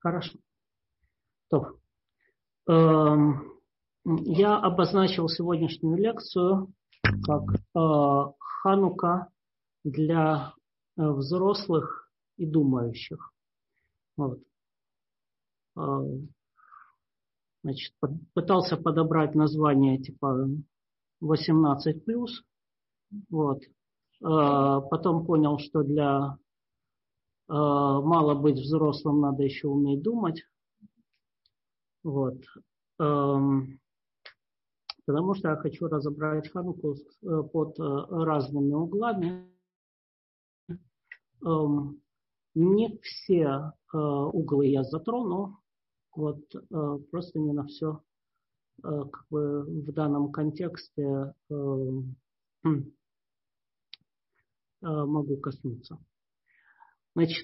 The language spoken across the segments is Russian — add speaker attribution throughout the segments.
Speaker 1: Хорошо. То, я обозначил сегодняшнюю лекцию как Ханука для взрослых и думающих. Вот. Значит, пытался подобрать название типа 18+. Вот. Потом понял, что для мало быть взрослым, надо еще уметь думать. Вот. Потому что я хочу разобрать Хануку под разными углами. Не все углы я затрону, вот, просто не на все как бы в данном контексте могу коснуться. Значит,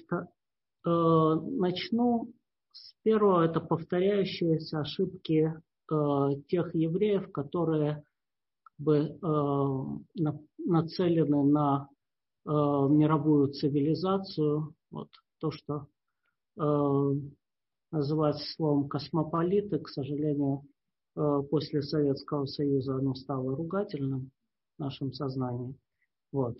Speaker 1: начну с первого, это повторяющиеся ошибки тех евреев, которые как бы нацелены на мировую цивилизацию. Вот то, что называется словом космополиты, к сожалению, после Советского Союза оно стало ругательным в нашем сознании. Вот.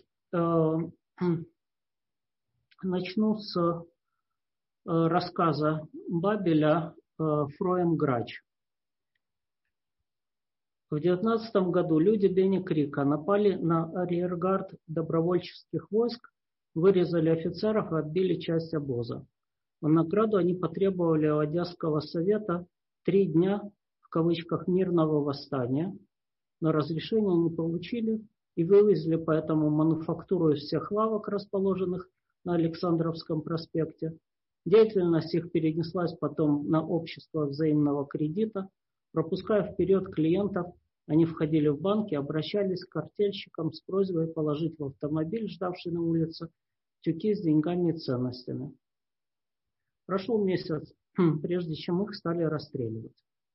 Speaker 1: Начну с рассказа Бабеля «Фроем Грач». В 19 году люди Бенни Крика напали на арьергард добровольческих войск, вырезали офицеров и отбили часть обоза. В награду они потребовали у Одесского совета 3 дня, в кавычках, мирного восстания, но разрешения не получили и вывезли поэтому мануфактуру из всех лавок, расположенных на Александровском проспекте. Деятельность их перенеслась потом на общество взаимного кредита. Пропуская вперед клиентов, они входили в банки, обращались к картельщикам с просьбой положить в автомобиль, ждавший на улице, тюки с деньгами и ценностями. Прошел месяц, прежде чем их стали расстреливать.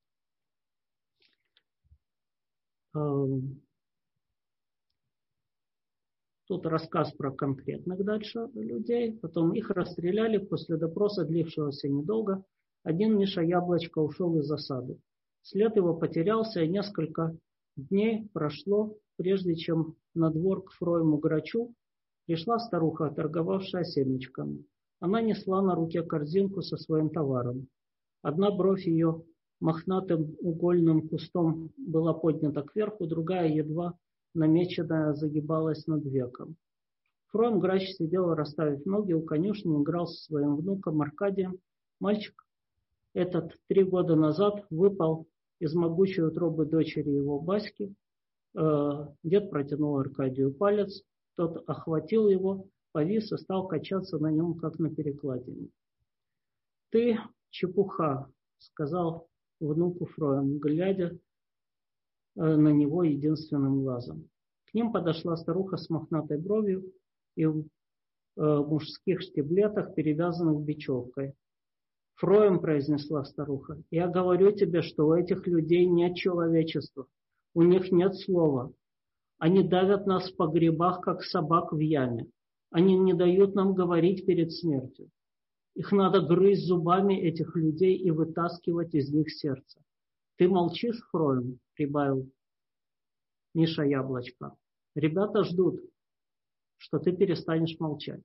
Speaker 1: Тут рассказ про конкретных дальше людей. Потом их расстреляли после допроса, длившегося недолго. Один Миша Яблочко ушел из засады. След его потерялся, и несколько дней прошло, прежде чем на двор к Фроему Грачу пришла старуха, торговавшая семечками. Она несла на руке корзинку со своим товаром. Одна бровь ее мохнатым угольным кустом была поднята кверху, другая, едва намеченная, загибалась над веком. Фроем Грач сидел, расставив ноги у конюшни, играл со своим внуком Аркадием. Мальчик этот 3 года назад выпал из могучей утробы дочери его Баськи. Дед протянул Аркадию палец, тот охватил его, повис и стал качаться на нем, как на перекладине. «Ты чепуха», — сказал внуку Фроем, глядя на него единственным глазом. К ним подошла старуха с мохнатой бровью и в мужских штиблетах, перевязанных бечевкой. «Фроем», — произнесла старуха, — «я говорю тебе, что у этих людей нет человечества, у них нет слова. Они давят нас в погребах, как собак в яме. Они не дают нам говорить перед смертью. Их надо грызть зубами, этих людей, и вытаскивать из них сердце. Ты молчишь, Фроем?» — прибавил Миша Яблочко. «Ребята ждут, что ты перестанешь молчать».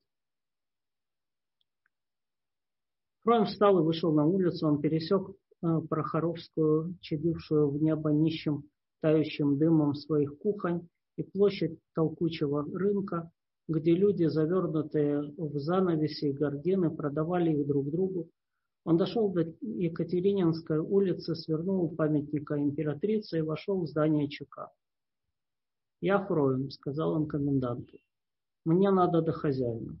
Speaker 1: Фроем встал и вышел на улицу. Он пересек Прохоровскую, чадившую в небо нищим тающим дымом своих кухонь, и площадь толкучего рынка, где люди, завернутые в занавеси и гардины, продавали их друг другу. Он дошел до Екатерининской улицы, свернул у памятника императрицы и вошел в здание ЧК. «Я Фроем», — сказал он коменданту. «Мне надо до хозяина».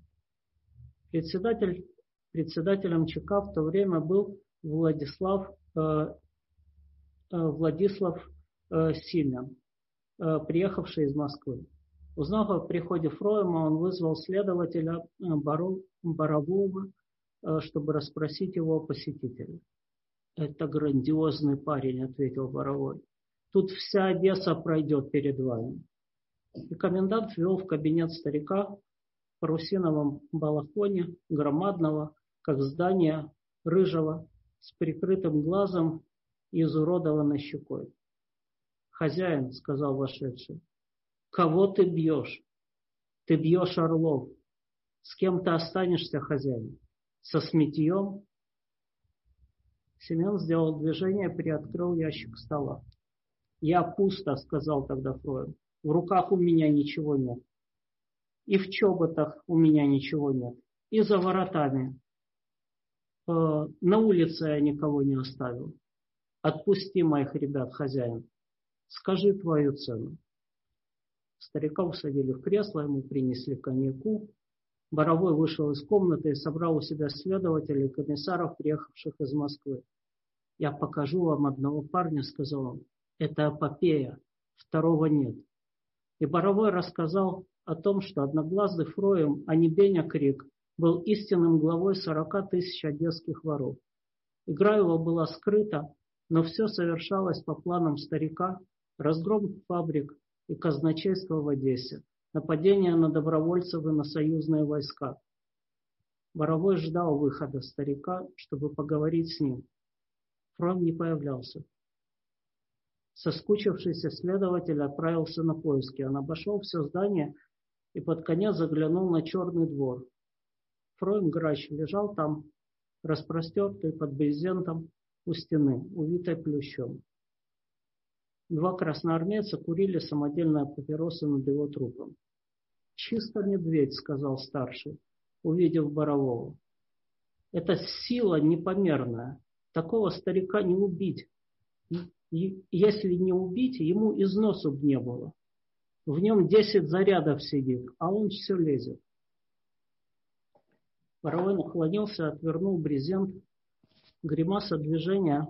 Speaker 1: Председателем ЧК в то время был Владислав Симин, приехавший из Москвы. Узнав о приходе Фроема, он вызвал следователя Борового, чтобы расспросить его о посетителе. «Это грандиозный парень», — ответил Боровой. «Тут вся Одесса пройдет перед вами». И комендант ввел в кабинет старика в парусиновом балахоне, громадного, как здание рыжего, с прикрытым глазом и изуродованной щекой. «Хозяин», — сказал вошедший, — «кого ты бьешь? Ты бьешь орлов. С кем ты останешься, хозяин? Со Сметьем?» Семен сделал движение, приоткрыл ящик стола. «Я пусто», — сказал тогда Фроем. «В руках у меня ничего нет. И в чоботах у меня ничего нет. И за воротами. На улице я никого не оставил. Отпусти моих ребят, хозяин. Скажи твою цену». Старика усадили в кресло, ему принесли коньяку. Боровой вышел из комнаты и собрал у себя следователей и комиссаров, приехавших из Москвы. «Я покажу вам одного парня», — сказал он. «Это эпопея. Второго нет». И Боровой рассказал о том, что одноглазый Фроем, а не Беня Крик, был истинным главой 40 тысяч одесских воров. Игра его была скрыта, но все совершалось по планам старика: разгром фабрик и казначейство в Одессе, нападение на добровольцев и на союзные войска. Боровой ждал выхода старика, чтобы поговорить с ним. Фроем не появлялся. Соскучившийся следователь отправился на поиски. Он обошел все здание и под конец заглянул на Черный двор. Фроем Грач лежал там, распростертый под брезентом у стены, увитой плющом. Два красноармейца курили самодельные папиросы над его трупом. «Чисто медведь», — сказал старший, увидев Борового. «Это сила непомерная. Такого старика не убить. И если не убить, ему износу б не было. В нем 10 зарядов сидит, а он все лезет». Боровой наклонился, отвернул брезент. Гримаса движения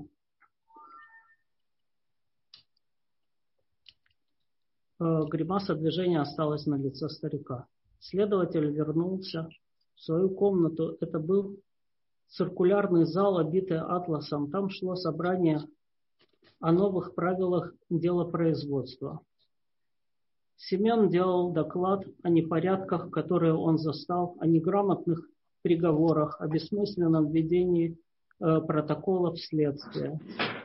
Speaker 1: осталась на лице старика. Следователь вернулся в свою комнату. Это был циркулярный зал, обитый атласом. Там шло собрание о новых правилах делопроизводства. Семен делал доклад о непорядках, которые он застал, о неграмотных приговорах, о бессмысленном введении протоколов следствия.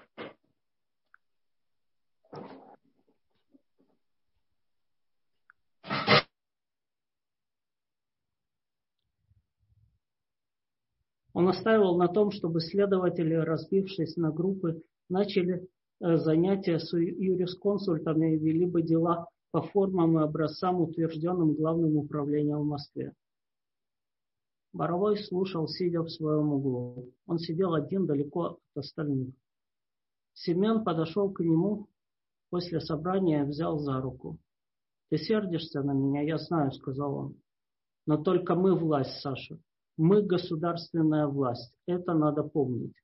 Speaker 1: Он настаивал на том, чтобы следователи, разбившись на группы, начали занятия с юрисконсультами и вели бы дела по формам и образцам, утвержденным Главным управлением в Москве. Боровой слушал, сидя в своем углу. Он сидел один, далеко от остальных. Семен подошел к нему после собрания и взял за руку. «Ты сердишься на меня, я знаю», — сказал он. «Но только мы власть, Саша. Мы государственная власть. Это надо помнить».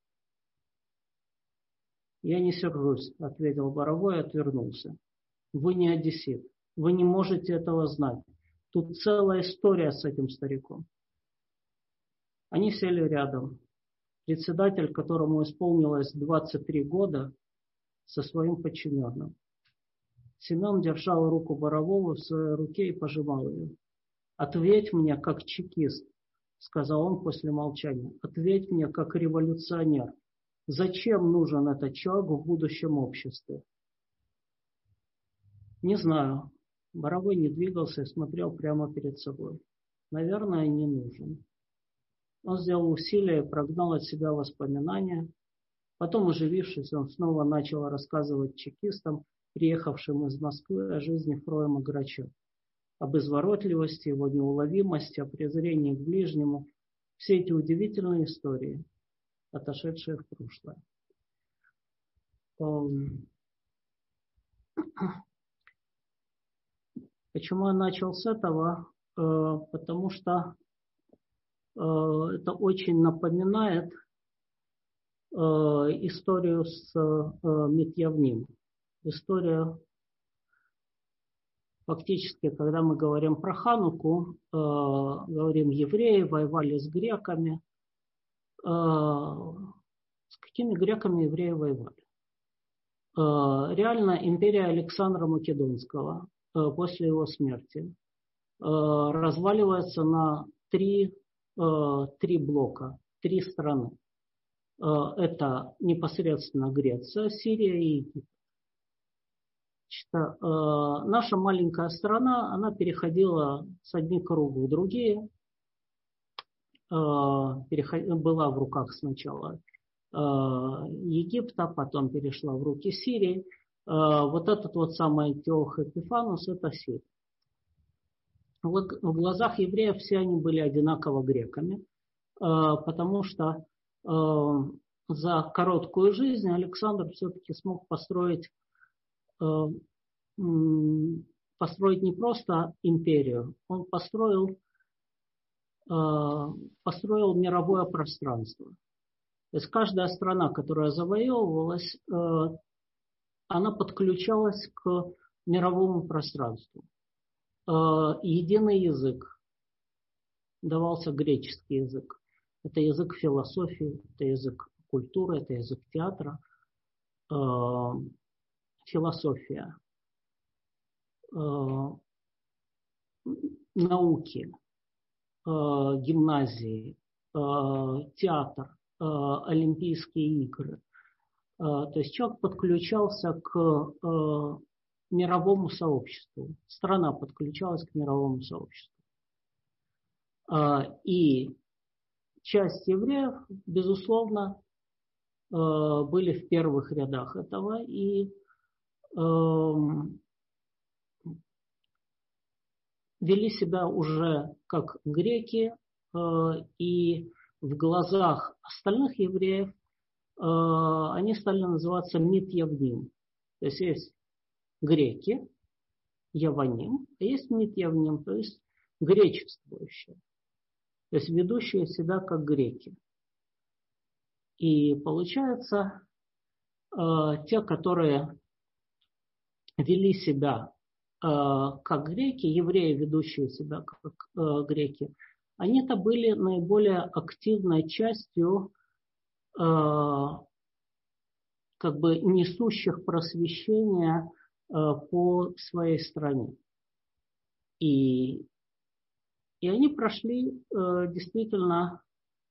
Speaker 1: «Я не сержусь», — ответил Боровой и отвернулся. «Вы не одессит. Вы не можете этого знать. Тут целая история с этим стариком». Они сели рядом. Председатель, которому исполнилось 23 года, со своим подчиненным. Семен держал руку Борового в своей руке и пожимал ее. «Ответь мне, как чекист», — сказал он после молчания. «Ответь мне, как революционер. Зачем нужен этот человек в будущем обществе?» «Не знаю». Боровой не двигался и смотрел прямо перед собой. «Наверное, не нужен». Он сделал усилие и прогнал от себя воспоминания. Потом, оживившись, он снова начал рассказывать чекистам, приехавшим из Москвы, о жизни Фроема Грача, об изворотливости, его неуловимости, о презрении к ближнему. Все эти удивительные истории, отошедшие в прошлое. Почему я начал с этого? Потому что это очень напоминает историю с Митьявним. История, фактически, когда мы говорим про Хануку, говорим, евреи воевали с греками. С какими греками евреи воевали? Реально империя Александра Македонского после его смерти разваливается на три блока, 3 страны. Это непосредственно Греция, Сирия и Египет. Наша маленькая страна, она переходила с одних кругов в другие, была в руках сначала Египта, потом перешла в руки Сирии. Вот этот вот самый Антиох Эпифанус – это Сирия. В глазах евреев все они были одинаково греками, потому что за короткую жизнь Александр все-таки смог построить не просто империю, он построил мировое пространство. То есть каждая страна, которая завоевывалась, она подключалась к мировому пространству. Единый язык, давался греческий язык. Это язык философии, это язык культуры, это язык театра, философия, науки, гимназии, театр, Олимпийские игры. То есть человек подключался к мировому сообществу, страна подключалась к мировому сообществу. И часть евреев, безусловно, были в первых рядах этого и вели себя уже как греки, и в глазах остальных евреев они стали называться мит-явним. То есть есть греки, яваним, а есть мит-явним, то есть гречествующие. То есть ведущие себя как греки. И получается, те, которые вели себя как греки, евреи, ведущие себя как греки, они-то были наиболее активной частью как бы несущих просвещение по своей стране. И они прошли действительно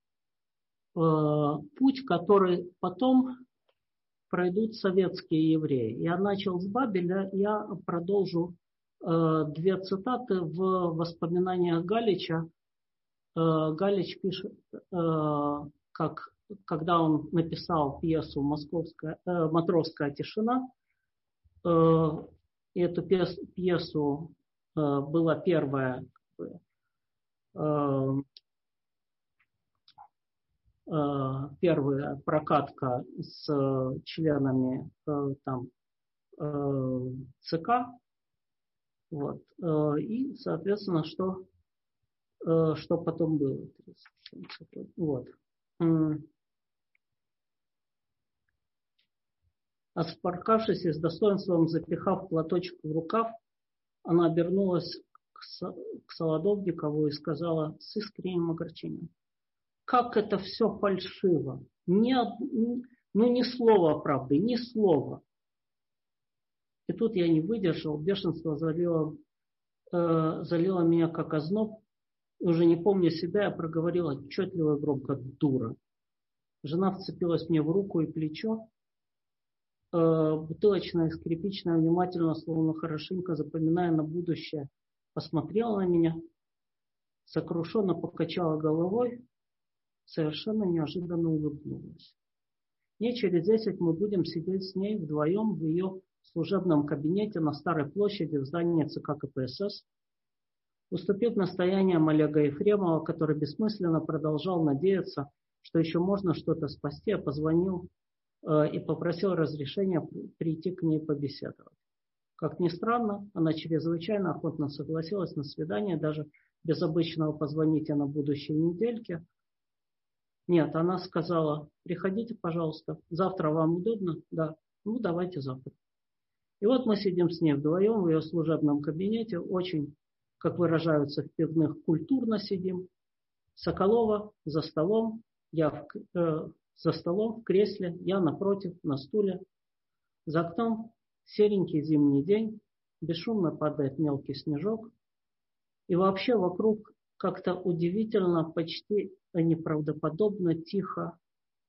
Speaker 1: путь, который потом пройдут советские евреи. Я начал с Бабеля, я продолжу две цитаты в воспоминаниях Галича. Галич пишет, когда он написал пьесу «Матросская тишина», эту пьесу была первая прокатка с членами ЦК. Вот. И, соответственно, что потом было. Вот. Отспаркавшись и с достоинством запихав платочек в рукав, она обернулась к Солодовникову и сказала с искренним огорчением: «Как это все фальшиво! Ни слова правды, ни слова!» И тут я не выдержал, бешенство залило меня как озноб. И уже не помня себя, я проговорил отчетливо и громко: «Дура!» Жена вцепилась мне в руку и плечо. Бутылочная и скрипичная внимательно, словно хорошенько запоминая на будущее, посмотрела на меня, сокрушенно покачала головой, совершенно неожиданно улыбнулась. Дней через 10 мы будем сидеть с ней вдвоем в ее служебном кабинете на Старой площади в здании ЦК КПСС. Уступив настояниям Олега Ефремова, который бессмысленно продолжал надеяться, что еще можно что-то спасти, я позвонил и попросил разрешения прийти к ней побеседовать. Как ни странно, она чрезвычайно охотно согласилась на свидание, даже без обычного позвоните на будущей недельке. Нет, она сказала: приходите, пожалуйста, завтра вам удобно? Да, ну давайте завтра. И вот мы сидим с ней вдвоем в ее служебном кабинете, очень, как выражаются в пивных, культурно сидим. Соколова за столом, я за столом в кресле, я напротив на стуле. За окном серенький зимний день, бесшумно падает мелкий снежок. И вообще вокруг как-то удивительно, почти неправдоподобно тихо.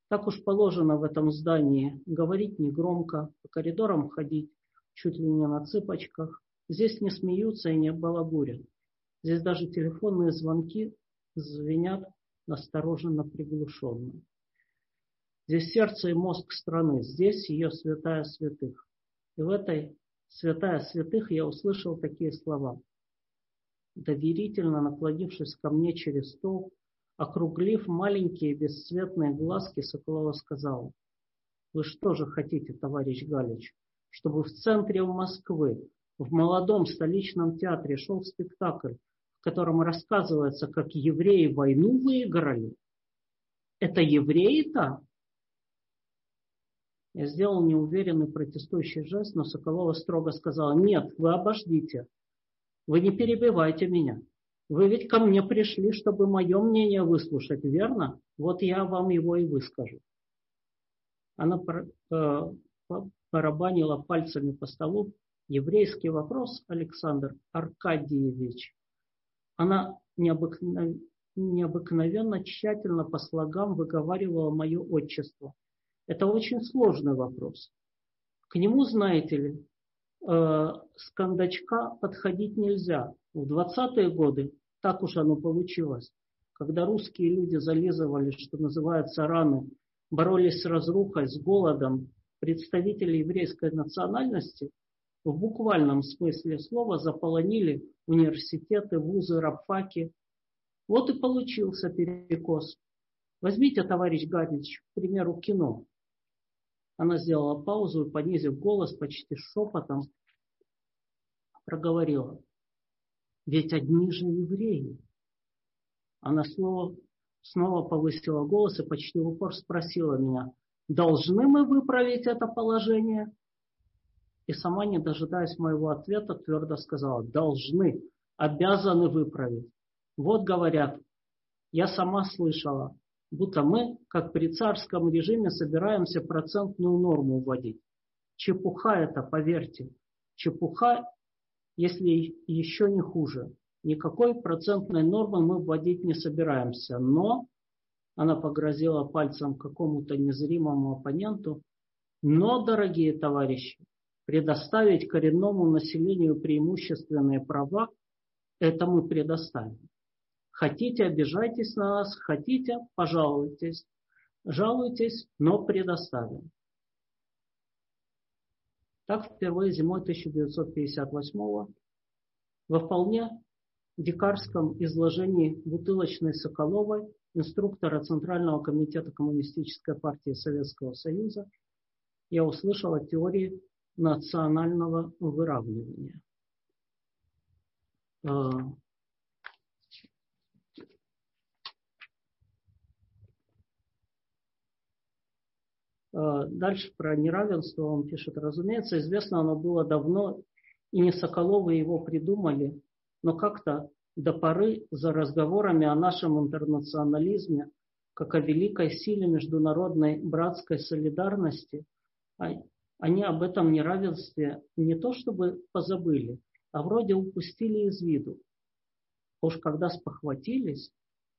Speaker 1: Так уж положено в этом здании говорить негромко, по коридорам ходить чуть ли не на цыпочках. Здесь не смеются и не балагурят. Здесь даже телефонные звонки звенят настороженно приглушенно. Здесь сердце и мозг страны, здесь ее святая святых. И в этой святая святых я услышал такие слова. Доверительно наклонившись ко мне через стол, округлив маленькие бесцветные глазки, Соколова сказала: «Вы что же хотите, товарищ Галич, чтобы в центре Москвы, в молодом столичном театре шел спектакль, в котором рассказывается, как евреи войну выиграли? Это евреи-то?» Я сделал неуверенный протестующий жест, но Соколова строго сказала: «Нет, вы обождите. Вы не перебивайте меня. Вы ведь ко мне пришли, чтобы мое мнение выслушать, верно? Вот я вам его и выскажу». Она барабанила пальцами по столу. «Еврейский вопрос, Александр Аркадьевич». Она необыкновенно тщательно по слогам выговаривала мое отчество. Это очень сложный вопрос. К нему, знаете ли, с кондачка подходить нельзя. В 20-е годы так уж оно получилось. Когда русские люди зализывали, что называется, раны, боролись с разрухой, с голодом, представители еврейской национальности в буквальном смысле слова заполонили университеты, вузы, рабфаки. Вот и получился перекос. Возьмите, товарищ Галич, к примеру, кино. Она сделала паузу и, понизив голос, почти шепотом проговорила: «Ведь одни же евреи». Она снова повысила голос и почти в упор спросила меня: «Должны мы выправить это положение?» И сама, не дожидаясь моего ответа, твердо сказала: «Должны, обязаны выправить. Вот говорят, я сама слышала, будто мы, как при царском режиме, собираемся процентную норму вводить. Чепуха это, поверьте. Чепуха, если еще не хуже. Никакой процентной нормы мы вводить не собираемся. Но», она погрозила пальцем какому-то незримому оппоненту, «но, дорогие товарищи, предоставить коренному населению преимущественные права, это мы предоставим. Хотите, обижайтесь на нас, хотите, пожалуйтесь, жалуйтесь, но предоставим». Так впервые зимой 1958-го во вполне дикарском изложении бутылочной Соколовой, инструктора Центрального комитета Коммунистической партии Советского Союза, я услышал о теории национального выравнивания. Дальше про неравенство он пишет: «Разумеется, известно оно было давно, и не Соколовы его придумали, но как-то до поры за разговорами о нашем интернационализме, как о великой силе международной братской солидарности, они об этом неравенстве не то чтобы позабыли, а вроде упустили из виду. Уж когда спохватились,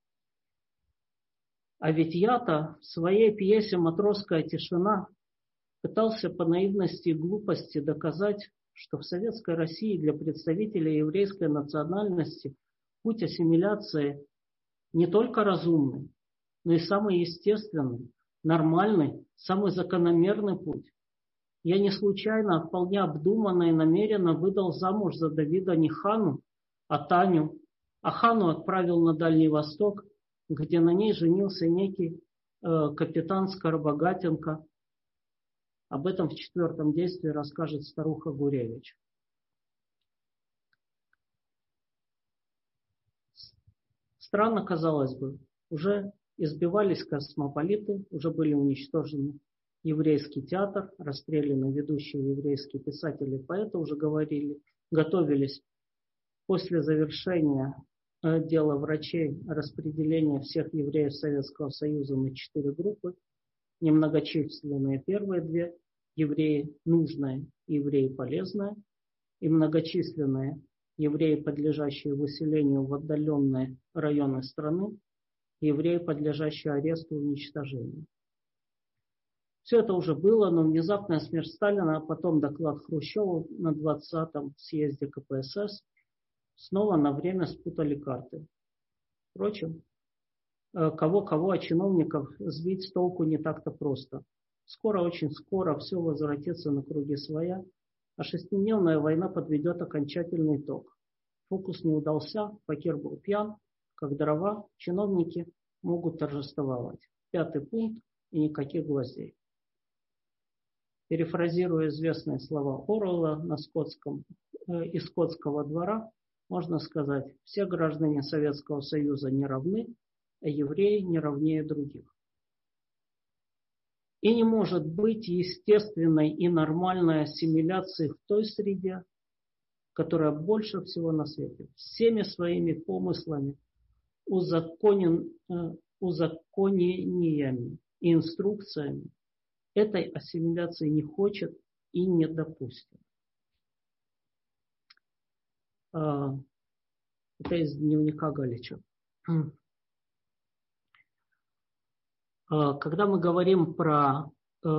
Speaker 1: а ведь я-то в своей пьесе «Матросская тишина» пытался по наивности и глупости доказать, что в Советской России для представителей еврейской национальности путь ассимиляции не только разумный, но и самый естественный, нормальный, самый закономерный путь. Я не случайно, а вполне обдуманно и намеренно выдал замуж за Давида не Хану, а Таню, а Хану отправил на Дальний Восток, где на ней женился некий капитан Скоробогатенко. Об этом в 4-м действии расскажет старуха Гуревич. Странно, казалось бы, уже избивались космополиты, уже были уничтожены еврейский театр, расстреляны ведущие еврейские писатели и поэты, уже готовились после завершения дела врачей распределения всех евреев Советского Союза на 4 группы. Немногочисленные первые 2, евреи нужные и евреи полезные, и многочисленные евреи, подлежащие выселению в отдаленные районы страны, евреи, подлежащие аресту и уничтожению. Все это уже было, но внезапная смерть Сталина, а потом доклад Хрущева на 20-м съезде КПСС снова на время спутали карты. Впрочем, кого-кого, а чиновников сбить с толку не так-то просто. Скоро, очень скоро все возвратится на круги своя, а шестидневная война подведет окончательный итог. Фокус не удался, факир был пьян, как дрова, чиновники могут торжествовать. 5-й пункт и никаких гвоздей. Перефразируя известные слова Оруэлла из скотского двора, можно сказать, все граждане Советского Союза не равны, а евреи не равнее других. И не может быть естественной и нормальной ассимиляции в той среде, которая больше всего на свете, всеми своими помыслами, узаконениями и инструкциями этой ассимиляции не хочет и не допустит. Это из дневника Галича. Когда мы говорим про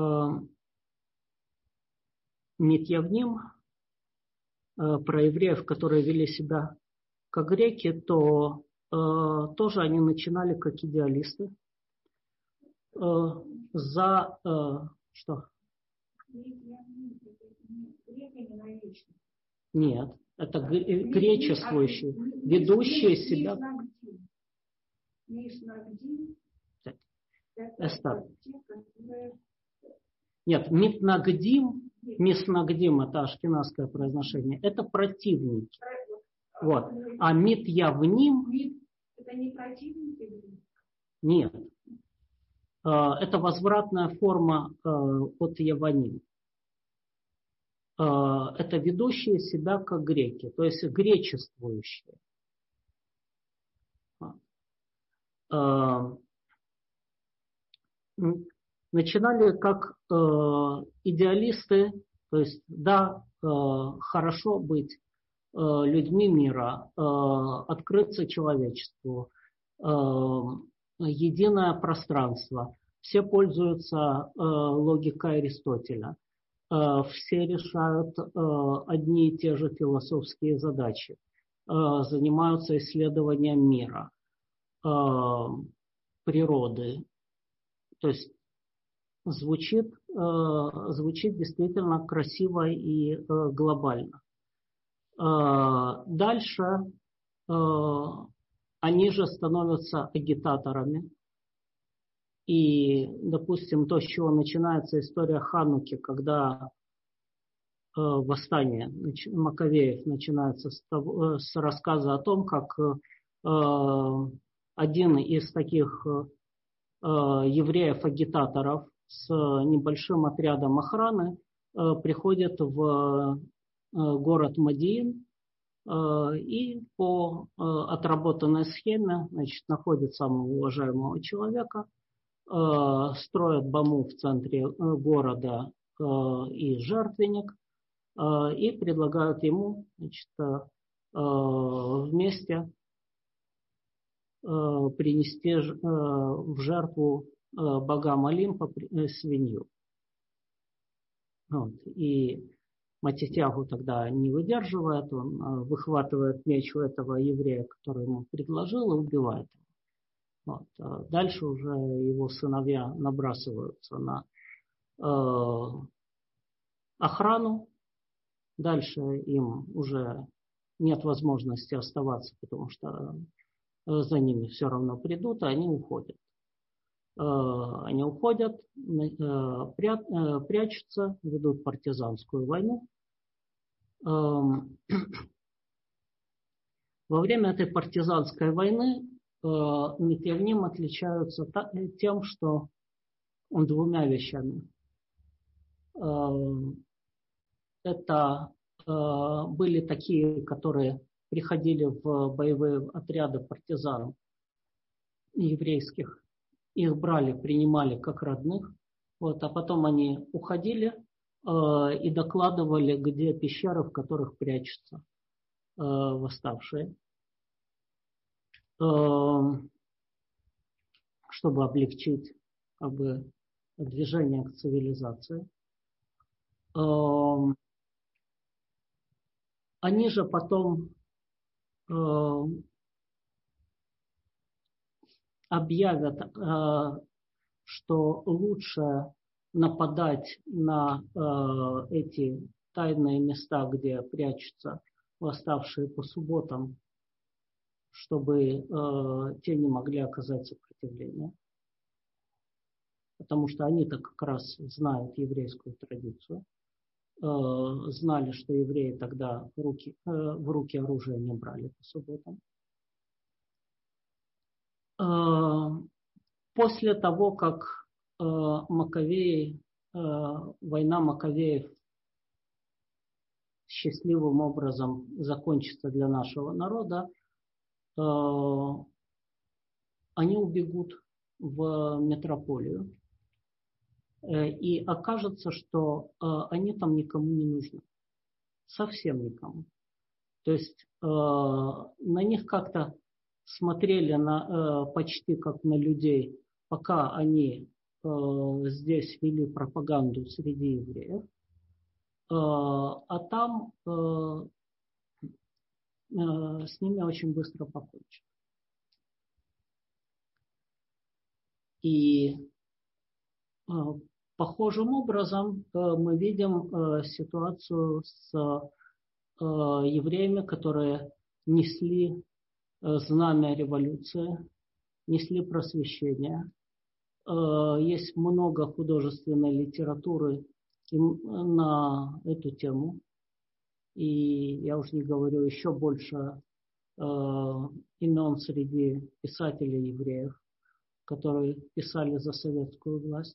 Speaker 1: Митьявним, про евреев, которые вели себя как греки, то тоже они начинали как идеалисты. Что? Нет, это гречествующие, ведущие себя. Нет, митнагдим, миснагдим, это ашкеназское произношение, это противники. Вот. А митьявним...
Speaker 2: Это не противники?
Speaker 1: Нет. Это возвратная форма от яваним. Это ведущие себя как греки, то есть гречествующие. Начинали как идеалисты, то есть да, хорошо быть людьми мира, открыться человечеству, единое пространство. Все пользуются логикой Аристотеля. Все решают одни и те же философские задачи. Занимаются исследованием мира, природы. То есть звучит действительно красиво и глобально. Дальше они же становятся агитаторами. И, допустим, то, с чего начинается история Хануки, когда восстание Маковеев начинается с рассказа о том, как один из таких евреев-агитаторов с небольшим отрядом охраны приходит в город Мадиин и по отработанной схеме, значит, находит самого уважаемого человека, строят баму в центре города и жертвенник, и предлагают ему, значит, вместе принести в жертву богам Олимпа свинью. Вот. И Матитягу тогда не выдерживает, он выхватывает меч у этого еврея, который ему предложил, и убивает его. Вот. Дальше уже его сыновья набрасываются на охрану. Дальше им уже нет возможности оставаться, потому что за ними все равно придут, и они уходят. Они уходят, прячутся, ведут партизанскую войну. Во время этой партизанской войны Митьявним отличаются тем, что двумя вещами. Это были такие, которые приходили в боевые отряды партизан еврейских, их брали, принимали как родных, вот, а потом они уходили и докладывали, где пещеры, в которых прячутся восставшие, чтобы облегчить как бы движение к цивилизации. Они же потом объявят, что лучше нападать на эти тайные места, где прячутся восставшие по субботам, чтобы те не могли оказать сопротивление. Потому что они-то как раз знают еврейскую традицию. Знали, что евреи тогда в руки оружие не брали по субботам. После того, как война Маковеев счастливым образом закончится для нашего народа, они убегут в метрополию. И окажется, что они там никому не нужны. Совсем никому. То есть на них как-то смотрели почти как на людей, пока они здесь вели пропаганду среди евреев. А там с ними очень быстро покончат. И похожим образом мы видим ситуацию с евреями, которые несли знамя революции, несли просвещение. Есть много художественной литературы на эту тему. И я уж не говорю еще больше имен среди писателей евреев, которые писали за советскую власть.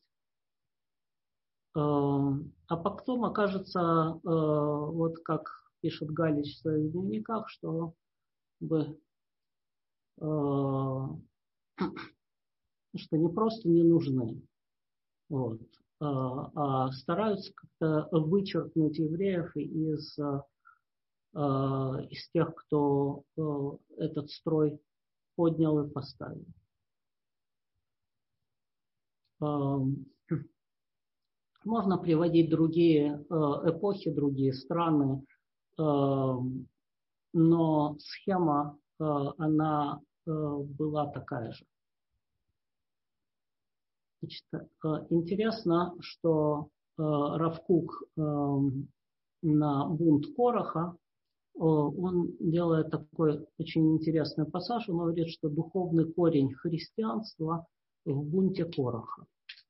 Speaker 1: А потом окажется, вот как пишет Галич в своих дневниках, что не просто не нужны, вот, а стараются как-то вычеркнуть евреев из тех, кто этот строй поднял и поставил. Можно приводить другие эпохи, другие страны, но схема, она была такая же. Значит, интересно, что Рав Кук на бунт Кораха, он делает такой очень интересный пассаж. Он говорит, что духовный корень христианства в бунте Кораха.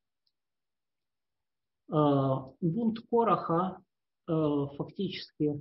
Speaker 1: Бунт Кораха фактически,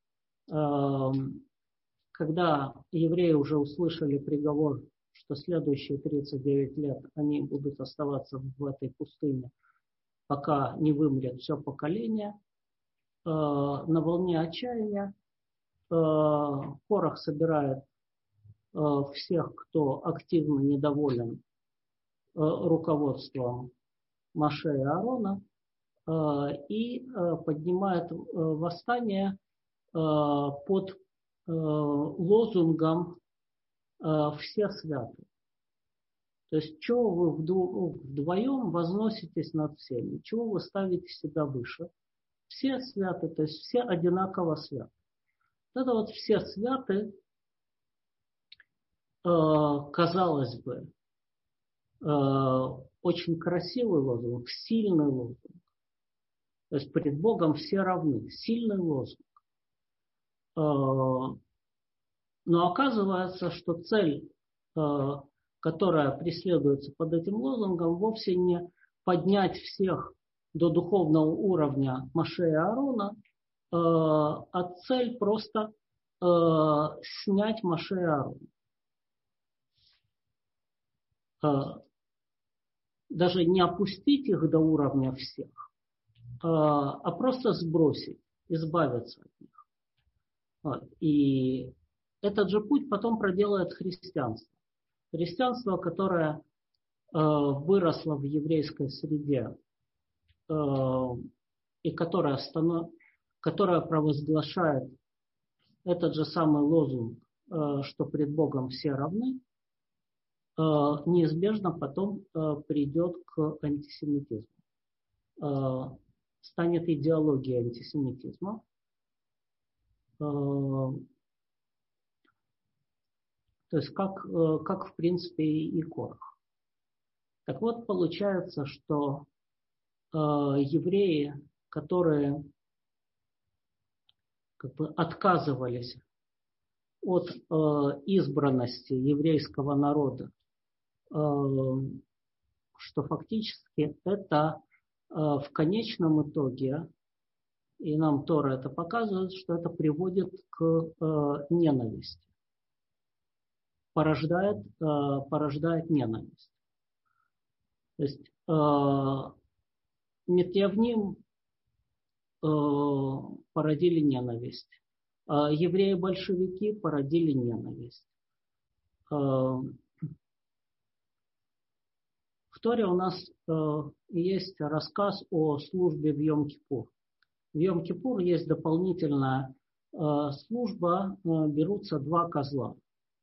Speaker 1: когда евреи уже услышали приговор, что следующие 39 лет они будут оставаться в этой пустыне, пока не вымрет все поколение, на волне отчаяния Корах собирает всех, кто активно недоволен руководством Моше и Аарона, и поднимает восстание под лозунгом «Все святы». То есть, чего вы вдвоем возноситесь над всеми, чего вы ставите себя выше. Все святы, то есть все одинаково святы. Вот это вот все святы, казалось бы, очень красивый лозунг, сильный лозунг. То есть перед Богом все равны. Сильный лозунг. Но оказывается, что цель, которая преследуется под этим лозунгом, вовсе не поднять всех до духовного уровня Моше и Аарона, а цель просто снять Моше и Аарона. Даже не опустить их до уровня всех, а просто сбросить, избавиться от них. И этот же путь потом проделает христианство. Христианство, которое выросло в еврейской среде и которое провозглашает этот же самый лозунг, что пред Богом все равны, неизбежно потом придет к антисемитизму. станет идеологией антисемитизма. То есть как в принципе и Корах. Так вот, получается, что евреи, которые как бы отказывались от избранности еврейского народа, что фактически это в конечном итоге, и нам Тора это показывает, что это приводит к ненависти, порождает ненависть. То есть Митьявним породили ненависть. Евреи-большевики породили ненависть. В Торе у нас есть рассказ о службе в Йом-Кипур. В Йом-Кипур есть дополнительная служба, берутся два козла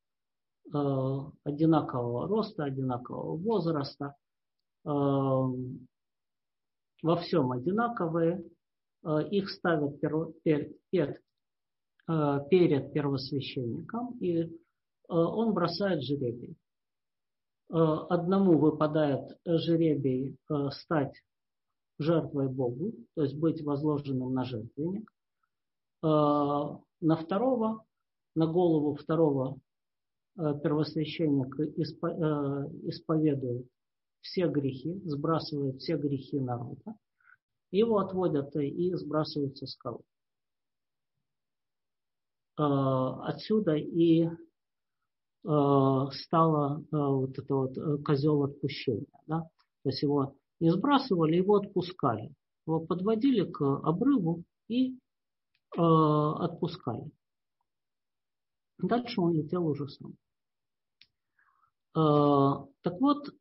Speaker 1: одинакового роста, одинакового возраста, во всем одинаковые. Их ставят перед первосвященником, и он бросает жребий. Одному выпадает жребий стать жертвой Богу, то есть быть возложенным на жертвенник. На голову второго первосвященника исповедует все грехи, сбрасывает все грехи народа. Его отводят и сбрасывают со скалы. Отсюда и стало вот это вот козел отпущения. Да? То есть его не сбрасывали, его отпускали. Его подводили к обрыву и отпускали. Дальше он летел уже сам. Так вот,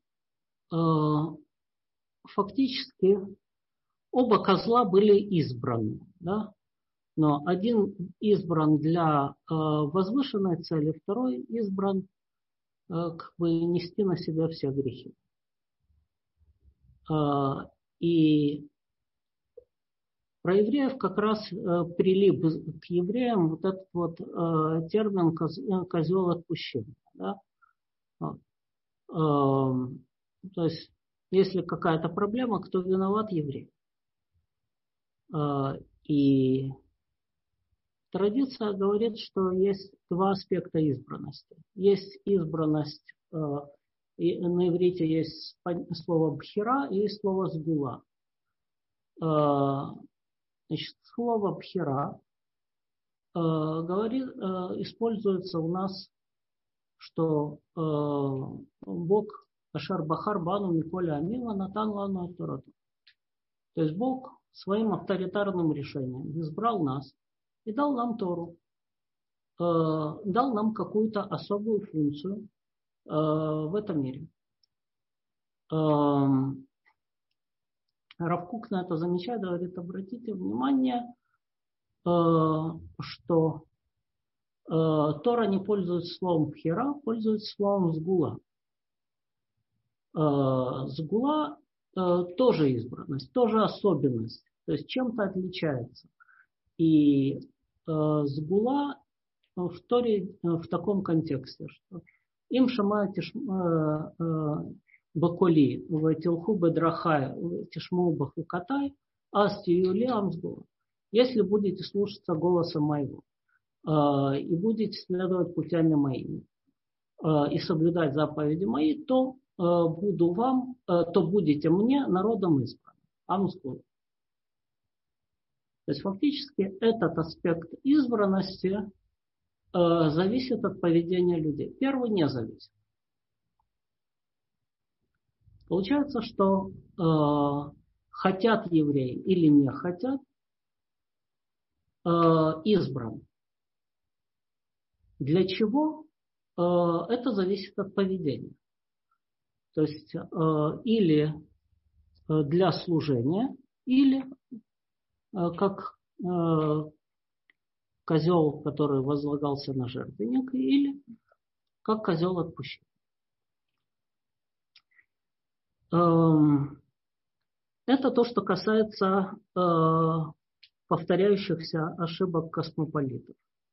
Speaker 1: фактически оба козла были избраны. Да? Но один избран для возвышенной цели, второй избран как бы нести на себя все грехи. И про евреев как раз прилип к евреям вот этот вот термин козел отпущения. Да? То есть, если какая-то проблема, кто виноват? Еврей. И традиция говорит, что есть два аспекта избранности. Есть избранность, на иврите есть слово бхира и есть слово сгула. Значит, слово бхира используется у нас, что Бог Ашар Бахар Бану Миколя Амила Натан Лану Торату. То есть Бог своим авторитарным решением избрал нас и дал нам Тору, дал нам какую-то особую функцию в этом мире. Рав Кук на это замечает, говорит, обратите внимание, что Тора не пользуется словом бхира, пользуется словом сгула. Сгула тоже избранность, тоже особенность, то есть чем-то отличается. И сгула в Торе в таком контексте, что им шама баколи в тилху бедрахай тишму бахукатай асти юли амсгула. Если будете слушаться голоса моего и будете следовать путями моими и соблюдать заповеди мои, то будете мне народом избранным. Амсгула. То есть фактически этот аспект избранности зависит от поведения людей. Первый не зависит. Получается, что хотят евреи или не хотят, избран. Для чего? Это зависит от поведения. То есть или для служения, или как козел, который возлагался на жертвенник, или как козел отпущения. Это то, что касается повторяющихся ошибок космополитов.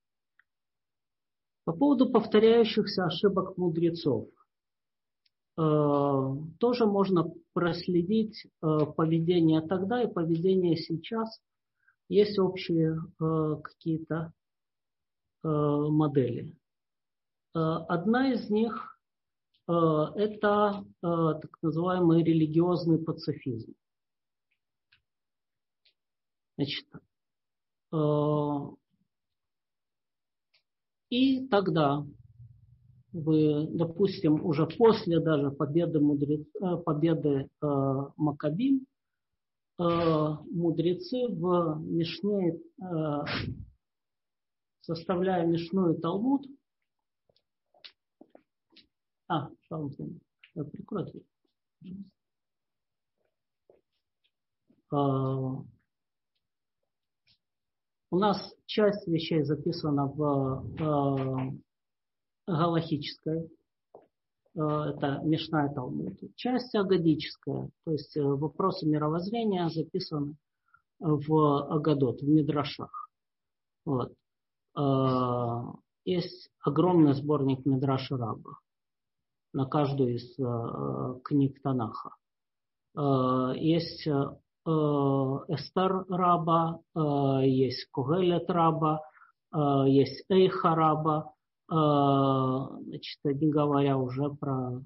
Speaker 1: По поводу повторяющихся ошибок мудрецов. Тоже можно проследить поведение тогда и поведение сейчас. Есть общие какие-то модели. Одна из них это так называемый религиозный пацифизм. Значит, и тогда вы, допустим, уже после даже победы Маккабим, мудрецы в Мишне, составляя Мишну и Талмуд, прикройте. У нас часть вещей записана в галахической, это Мишна и Талмуд. Часть агадическая, то есть вопросы мировоззрения записаны в Агадот, в Мидрашах. Вот. Есть огромный сборник Мидраша Раба на каждую из книг Танаха. Есть Эстер Раба, есть Когелет Раба, есть Эйха Раба, значит, не говоря уже про,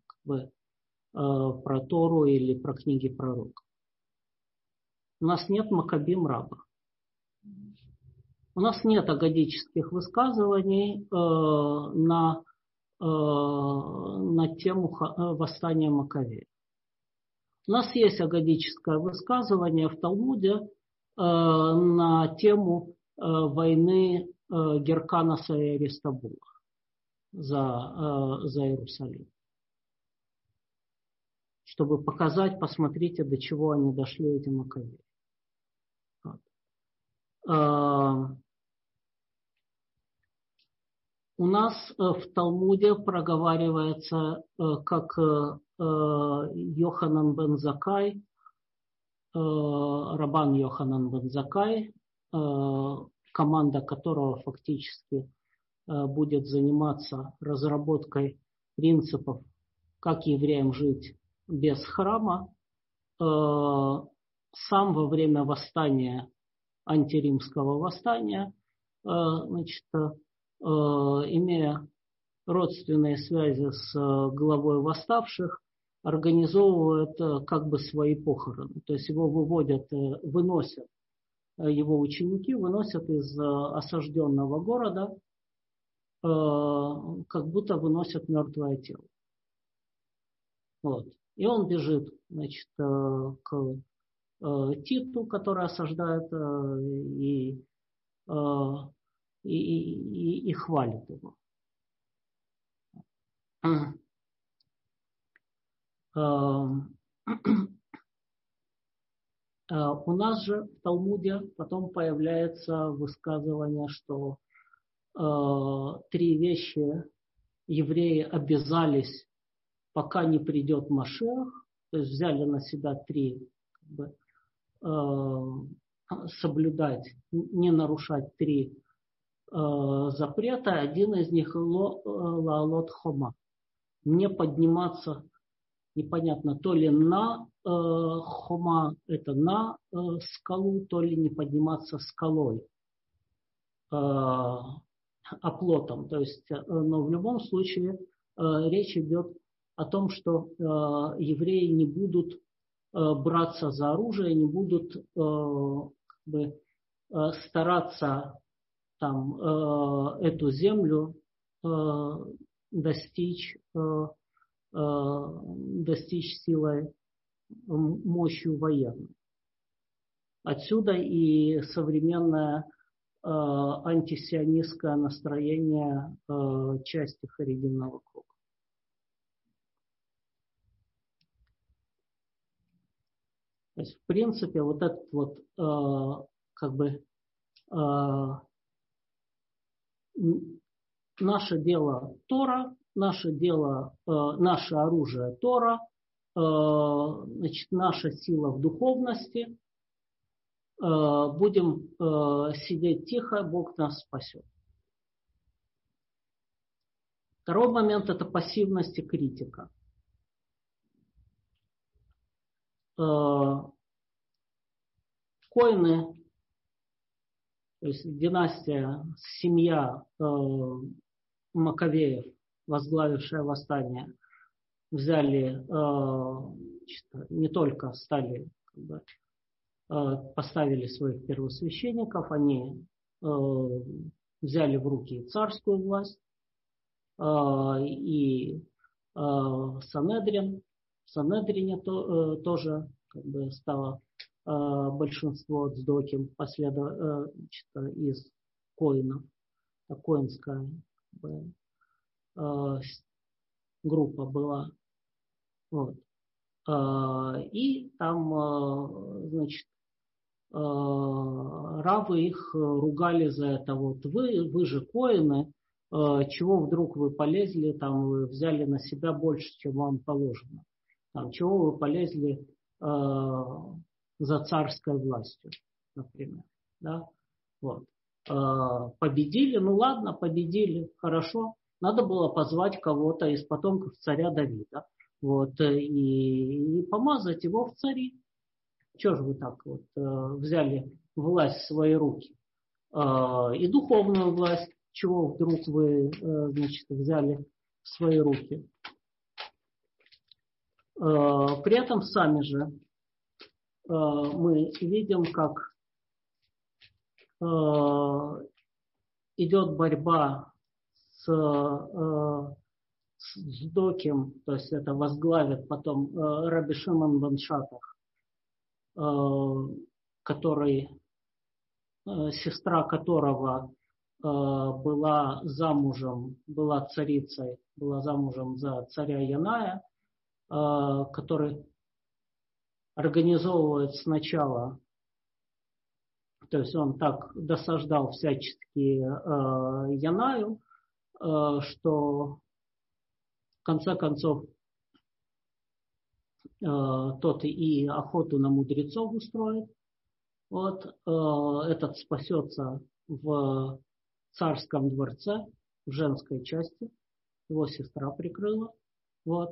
Speaker 1: про Тору или про книги пророков. У нас нет Маккабим Раба. У нас нет агадических высказываний на тему восстания Маккавеев. У нас есть агадическое высказывание в Талмуде на тему войны Герканаса и Аристабула за Иерусалим. Чтобы показать, посмотрите, до чего они дошли, эти Маккавеи. У нас в Талмуде проговаривается, как Йоханан бен Заккай, Рабан Йоханан бен Заккай, команда которого фактически будет заниматься разработкой принципов, как евреям жить без храма, сам во время восстания, антиримского восстания, значит, имея родственные связи с главой восставших, организовывает как бы свои похороны. То есть его выносят, его ученики выносят из осажденного города, как будто выносят мертвое тело. Вот. И он бежит, значит, к Титу, который осаждает, и хвалит его. У нас же в Талмуде потом появляется высказывание, что 3 вещи евреи обязались, пока не придет Машиах, то есть взяли на себя 3, соблюдать, не нарушать 3 запрета. Один из них лаалот хома. Не подниматься, непонятно, то ли на хома, это на скалу, то ли не подниматься скалой, оплотом. То есть, но в любом случае речь идет о том, что евреи не будут браться за оружие, не будут стараться там эту землю достичь силой, мощью военной. Отсюда и современное антисионистское настроение части Харидимного круга. То есть, в принципе, вот этот вот наше дело Тора, наше оружие Тора, значит, наша сила в духовности, будем сидеть тихо, Бог нас спасет. Второй момент – это пассивность и критика. Коины, то есть династия, семья Маковеев, возглавившая восстание, взяли, не только стали, поставили своих первосвященников, они взяли в руки царскую власть, и Санедрин. В Санедрине тоже стало большинство цдоким из коинов. Коинская группа была. Вот. И там, значит, равы их ругали за это. Вот вы же коины, чего вдруг вы полезли, там вы взяли на себя больше, чем вам положено. Там, чего вы полезли за царской властью, например. Да? Вот. Победили, ну ладно, победили, хорошо. Надо было позвать кого-то из потомков царя Давида, вот, и помазать его в цари. Чего же вы так вот взяли власть в свои руки? И духовную власть, чего вдруг вы, значит, взяли в свои руки? При этом сами же мы видим, как идет борьба с Доким, то есть это возглавит потом Раби Шимон бен Шатах, который, сестра которого была замужем, была царицей, была замужем за царя Яная, который организовывает сначала, то есть он так досаждал всячески Янаю, что в конце концов тот и охоту на мудрецов устроит. Вот, этот спасется в царском дворце, в женской части, его сестра прикрыла. Вот.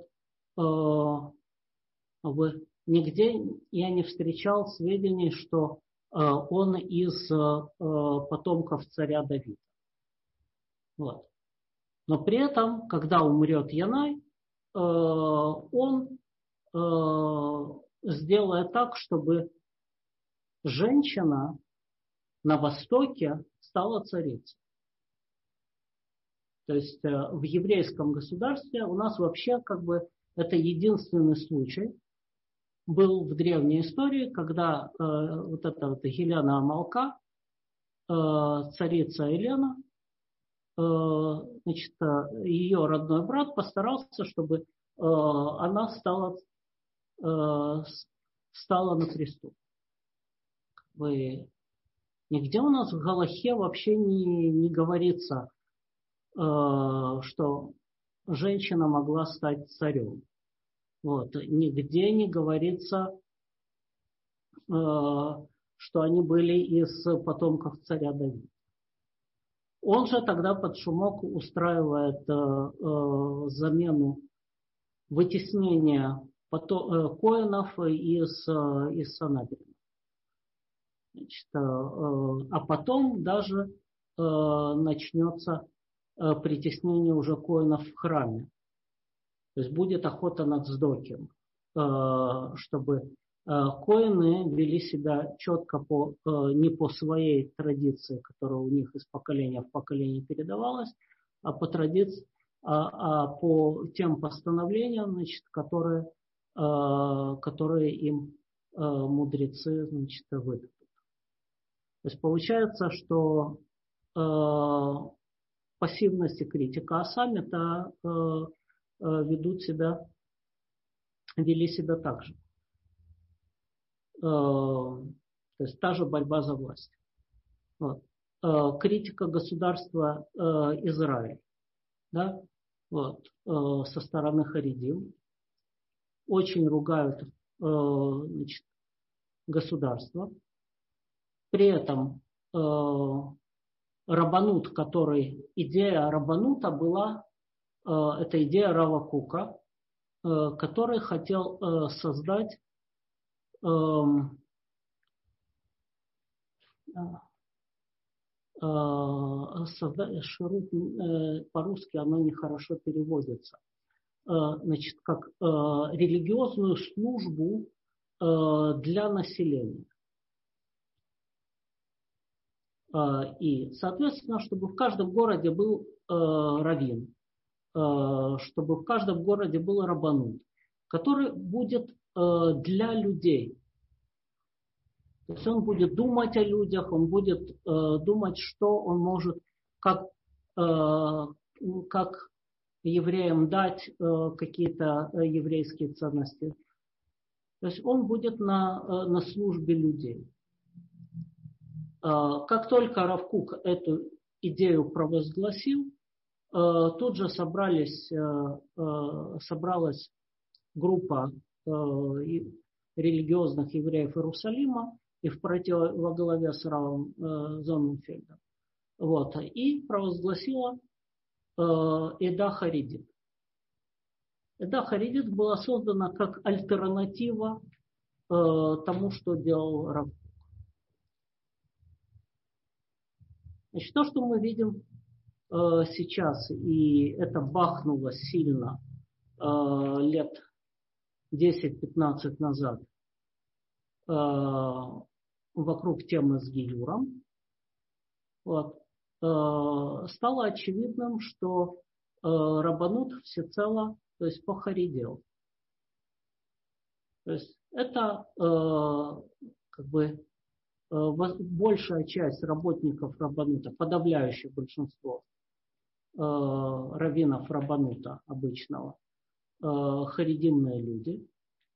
Speaker 1: Нигде я не встречал сведений, что он из потомков царя Давида. Вот. Но при этом, когда умрет Янай, он сделает так, чтобы женщина на Востоке стала царицей. То есть в еврейском государстве у нас вообще это единственный случай был в древней истории, когда вот эта вот Елена Амалка, царица Елена, значит, ее родной брат постарался, чтобы она стала на престол. Нигде у нас в Галахе вообще не говорится, что женщина могла стать царем. Вот. Нигде не говорится, что они были из потомков царя Давида. Он же тогда под шумок устраивает замену, вытеснения коинов из Санедрина. Значит, а потом даже начнется притеснение уже коинов в храме. То есть будет охота над Цдоким, чтобы коины вели себя четко не по своей традиции, которая у них из поколения в поколение передавалась, а по традиции, по тем постановлениям, значит, которые им мудрецы, значит, выдадут. То есть получается, что пассивность и критика, а сами-то вели себя так же. То есть та же борьба за власть. Вот. Критика государства Израиль, да? Вот. Со стороны харидим. очень ругают значит, государство. При этом рабанут, идея рабанута была, это идея Рава Кука, который хотел создать шарут, по-русски оно нехорошо переводится, значит, как религиозную службу для населения. И, соответственно, чтобы в каждом городе был раввин, чтобы в каждом городе был рабанут, который будет для людей. То есть он будет думать о людях, он будет думать, что он может, как евреям дать какие-то еврейские ценности. То есть он будет на службе людей. Как только Рав Кук эту идею провозгласил, тут же собралась группа религиозных евреев Иерусалима и во главе с Равом Зонненфельдом. Вот, и провозгласила Эда Харидит. Эда Харидит была создана как альтернатива тому, что делал Рав Кук. Значит, то, что мы видим сейчас, и это бахнуло сильно лет 10-15 назад вокруг темы с Гиюром, вот, стало очевидным, что рабанут всецело, то есть похоредел. То есть это как бы большая часть работников рабанута, подавляющее большинство раввинов рабанута обычного, харидимные люди,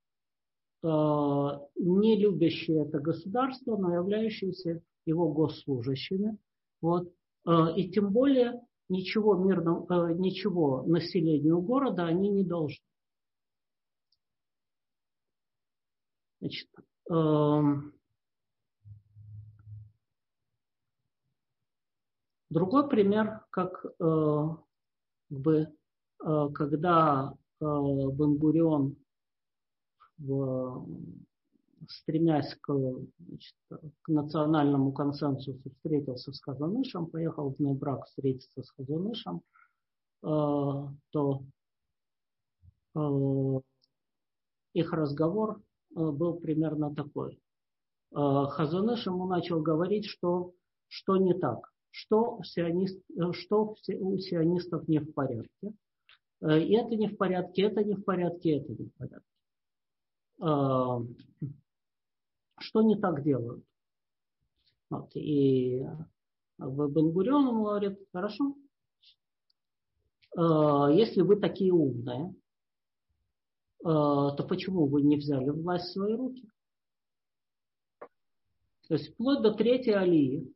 Speaker 1: не любящие это государство, но являющиеся его госслужащими. Вот. И тем более ничего населению города они не должны. Значит, другой пример, когда Бен-Гурион, стремясь к национальному консенсусу, встретился с Хазон Ишем, поехал в Бней-Брак встретиться с Хазон Ишем, то их разговор был примерно такой. Хазон Иш ему начал говорить, что не так, что у сионистов не в порядке. И это не в порядке, это не в порядке, это не в порядке. Что не так делают? Вот. И Бен-Гурион ему говорит: хорошо, если вы такие умные, то почему вы не взяли власть в свои руки? То есть вплоть до третьей алии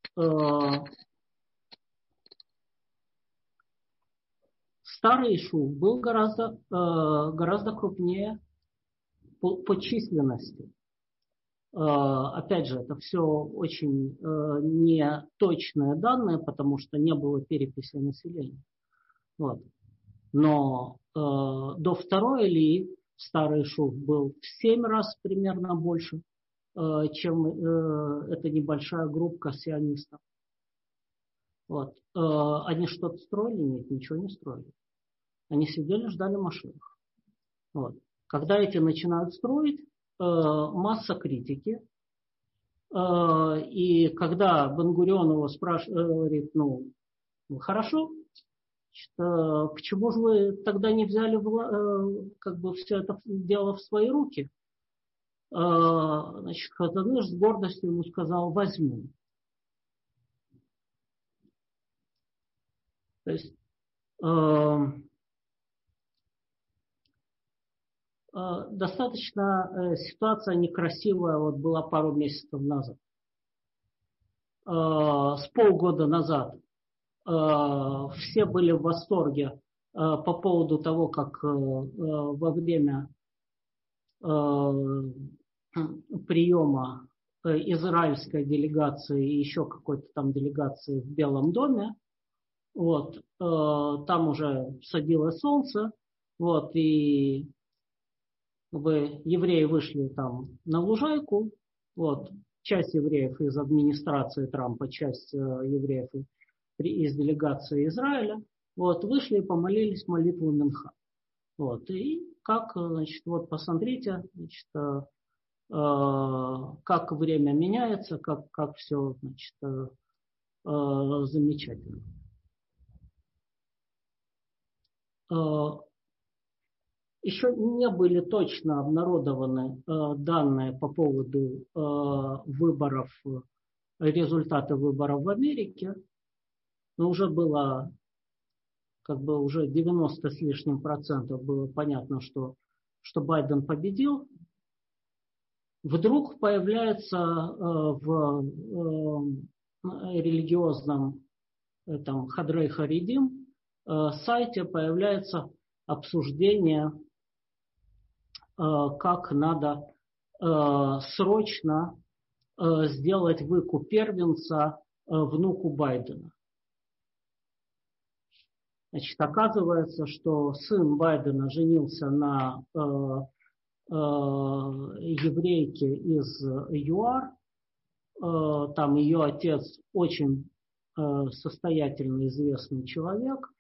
Speaker 1: старый Ишув был гораздо крупнее по численности. Опять же, это все очень неточные данные, потому что не было переписи населения. Вот. Но до второй алии старый Ишув был в 7 раз примерно больше, чем эта небольшая группа сионистов. Вот. Они что-то строили? Нет, ничего не строили. Они сидели, ждали Машиаха. Вот. Когда эти начинают строить, масса критики. И когда Бен-Гурион его говорит: хорошо, почему же вы тогда не взяли все это дело в свои руки? Значит, Хазон Иш с гордостью ему сказал: возьму. То есть достаточно ситуация некрасивая была пару месяцев назад. С полгода назад все были в восторге по поводу того, как во время приема израильской делегации и еще какой-то там делегации в Белом доме. Вот, там уже садилось солнце, вот, и евреи вышли там на лужайку, вот, часть евреев из администрации Трампа, часть евреев из делегации Израиля, вот, вышли и помолились молитву Минха. Вот, и как, значит, вот посмотрите, значит, как время меняется, как все, значит, замечательно. Еще не были точно обнародованы данные по поводу выборов, результаты выборов в Америке, но уже было, как бы уже 90 с лишним процентов было понятно, что Байден победил. Вдруг появляется в религиозном этом Хадрей Харидим сайте появляется обсуждение, как надо срочно сделать выкуп первенца внуку Байдена. Значит, оказывается, что сын Байдена женился на еврейке из ЮАР. Там ее отец очень состоятельный, известный человек.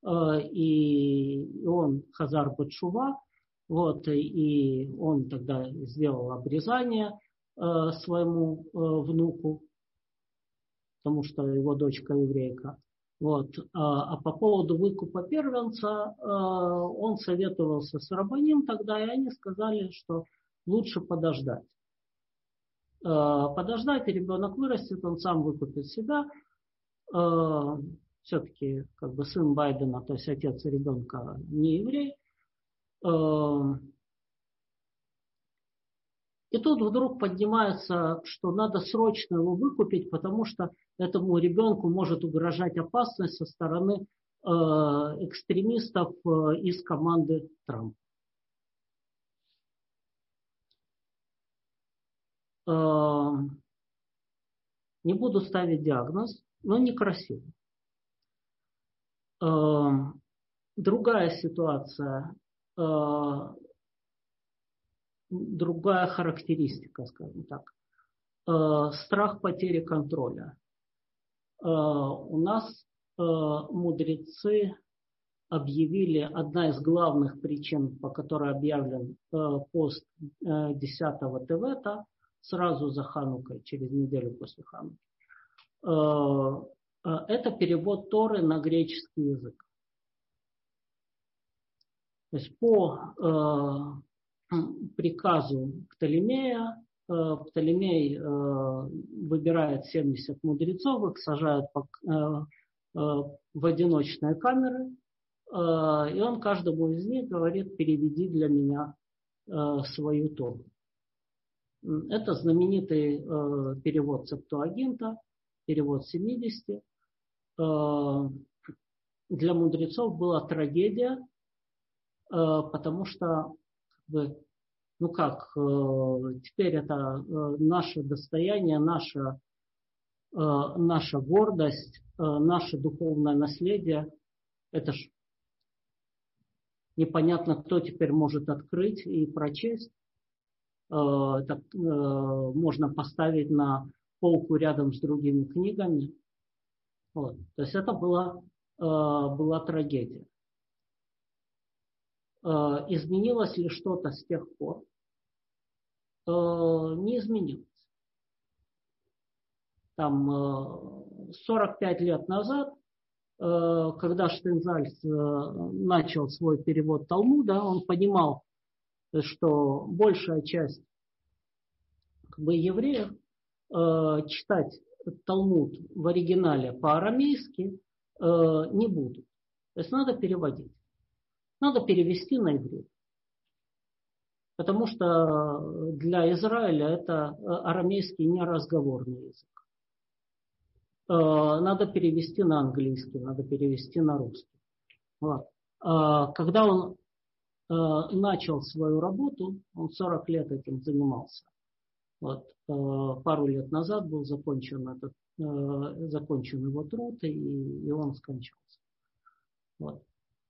Speaker 1: И он Хазар Батшува. Вот, и он тогда сделал обрезание своему внуку, потому что его дочка еврейка. Вот. А по поводу выкупа первенца он советовался с рабаним тогда, и они сказали, что лучше подождать. Подождать, и ребенок вырастет, он сам выкупит себя. Все-таки как бы сын Байдена, то есть отец ребенка не еврей. И тут вдруг поднимается, что надо срочно его выкупить, потому что этому ребенку может угрожать опасность со стороны экстремистов из команды Трампа. Не буду ставить диагноз, но некрасиво. Другая ситуация, другая характеристика, скажем так. Страх потери контроля. У нас мудрецы объявили, одна из главных причин, по которой объявлен пост 10-го Тевета, сразу за Ханукой, через неделю после Хануки, это перевод Торы на греческий язык. То есть по приказу Птолемея, Птолемей выбирает 70 мудрецов, их сажают в одиночные камеры, и он каждому из них говорит: переведи для меня свою Тору. Это знаменитый перевод Септуагинта, перевод 70. Для мудрецов была трагедия, потому что теперь это наше достояние, наша гордость, наше духовное наследие. Это ж непонятно, кто теперь может открыть и прочесть. Это можно поставить на полку рядом с другими книгами. Вот. То есть это была трагедия. Изменилось ли что-то с тех пор? Не изменилось. Там 45 лет назад, когда Штейнзальц начал свой перевод Талмуда, он понимал, что большая часть евреев читать Талмуд в оригинале по-арамейски не будут. То есть надо переводить. Надо перевести на иврит. Потому что для Израиля это арамейский неразговорный язык. Надо перевести на английский, надо перевести на русский. Вот. Когда он начал свою работу, он 40 лет этим занимался. Вот, пару лет назад был закончен его труд, и он скончался. Вот.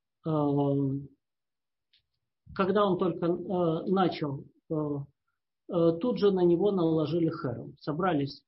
Speaker 1: Когда он только начал, тут же на него наложили херем. Собрались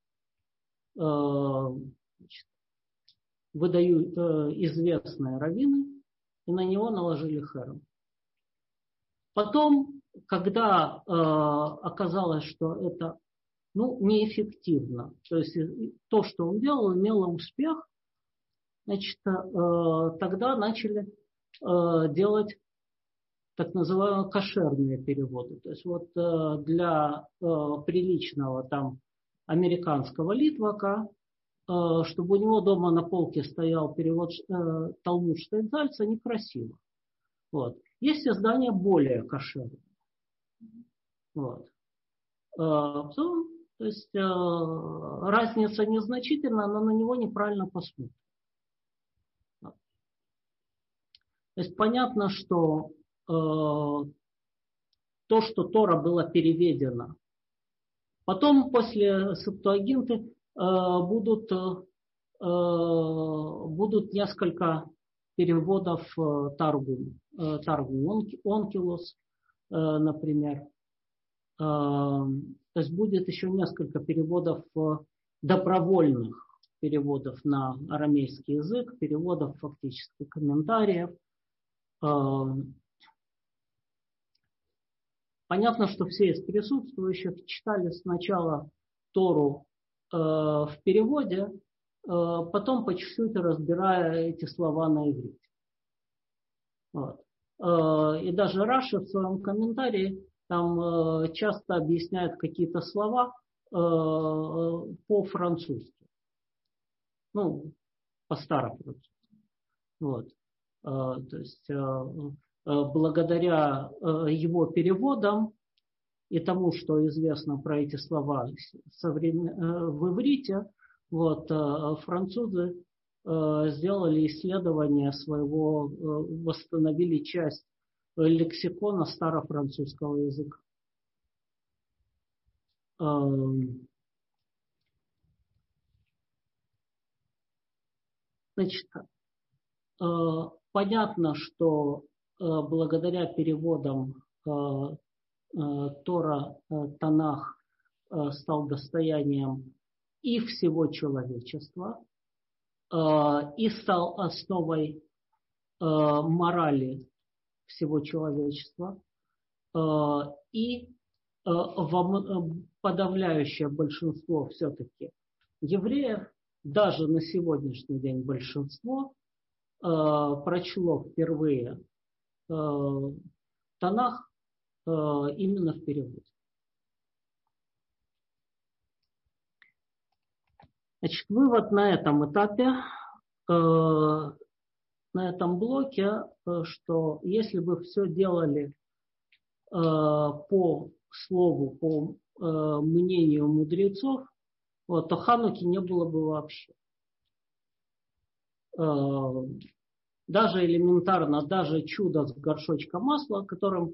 Speaker 1: известные раввины, и на него наложили херем. Потом, когда оказалось, что это неэффективно, то есть то, что он делал, имело успех, значит, тогда начали делать так называемые кошерные переводы. То есть вот для приличного там американского литвака, чтобы у него дома на полке стоял перевод Талмуд Штейнзальца, некрасиво. Вот. Есть издания более кошерные. Вот. То есть разница незначительна, но на него неправильно посмотрят. То есть понятно, что то, что Тора была переведена. Потом после Септуагинты будут несколько переводов Таргум Онкилос, например. То есть будет еще несколько переводов, добровольных переводов на арамейский язык, переводов фактически комментариев. Понятно, что все из присутствующих читали сначала Тору в переводе, потом по чуть-чуть разбирая эти слова на иврите. Вот. И даже Раши в своем комментарии там часто объясняет какие-то слова по-французски. По-старо-французски. Вот. То есть благодаря его переводам и тому, что известно про эти слова в иврите, вот, французы сделали исследование своего, восстановили часть лексикона старофранцузского языка. Значит, понятно, что благодаря переводам Тора, Танах стал достоянием и всего человечества, и стал основой морали всего человечества, и подавляющее большинство все-таки евреев, даже на сегодняшний день большинство, прочло впервые Танах именно в переводе. Значит, вывод на этом этапе, на этом блоке, что если бы все делали по слову, по мнению мудрецов, вот, то Хануки не было бы вообще. Даже элементарно, даже чудо с горшочком масла, которое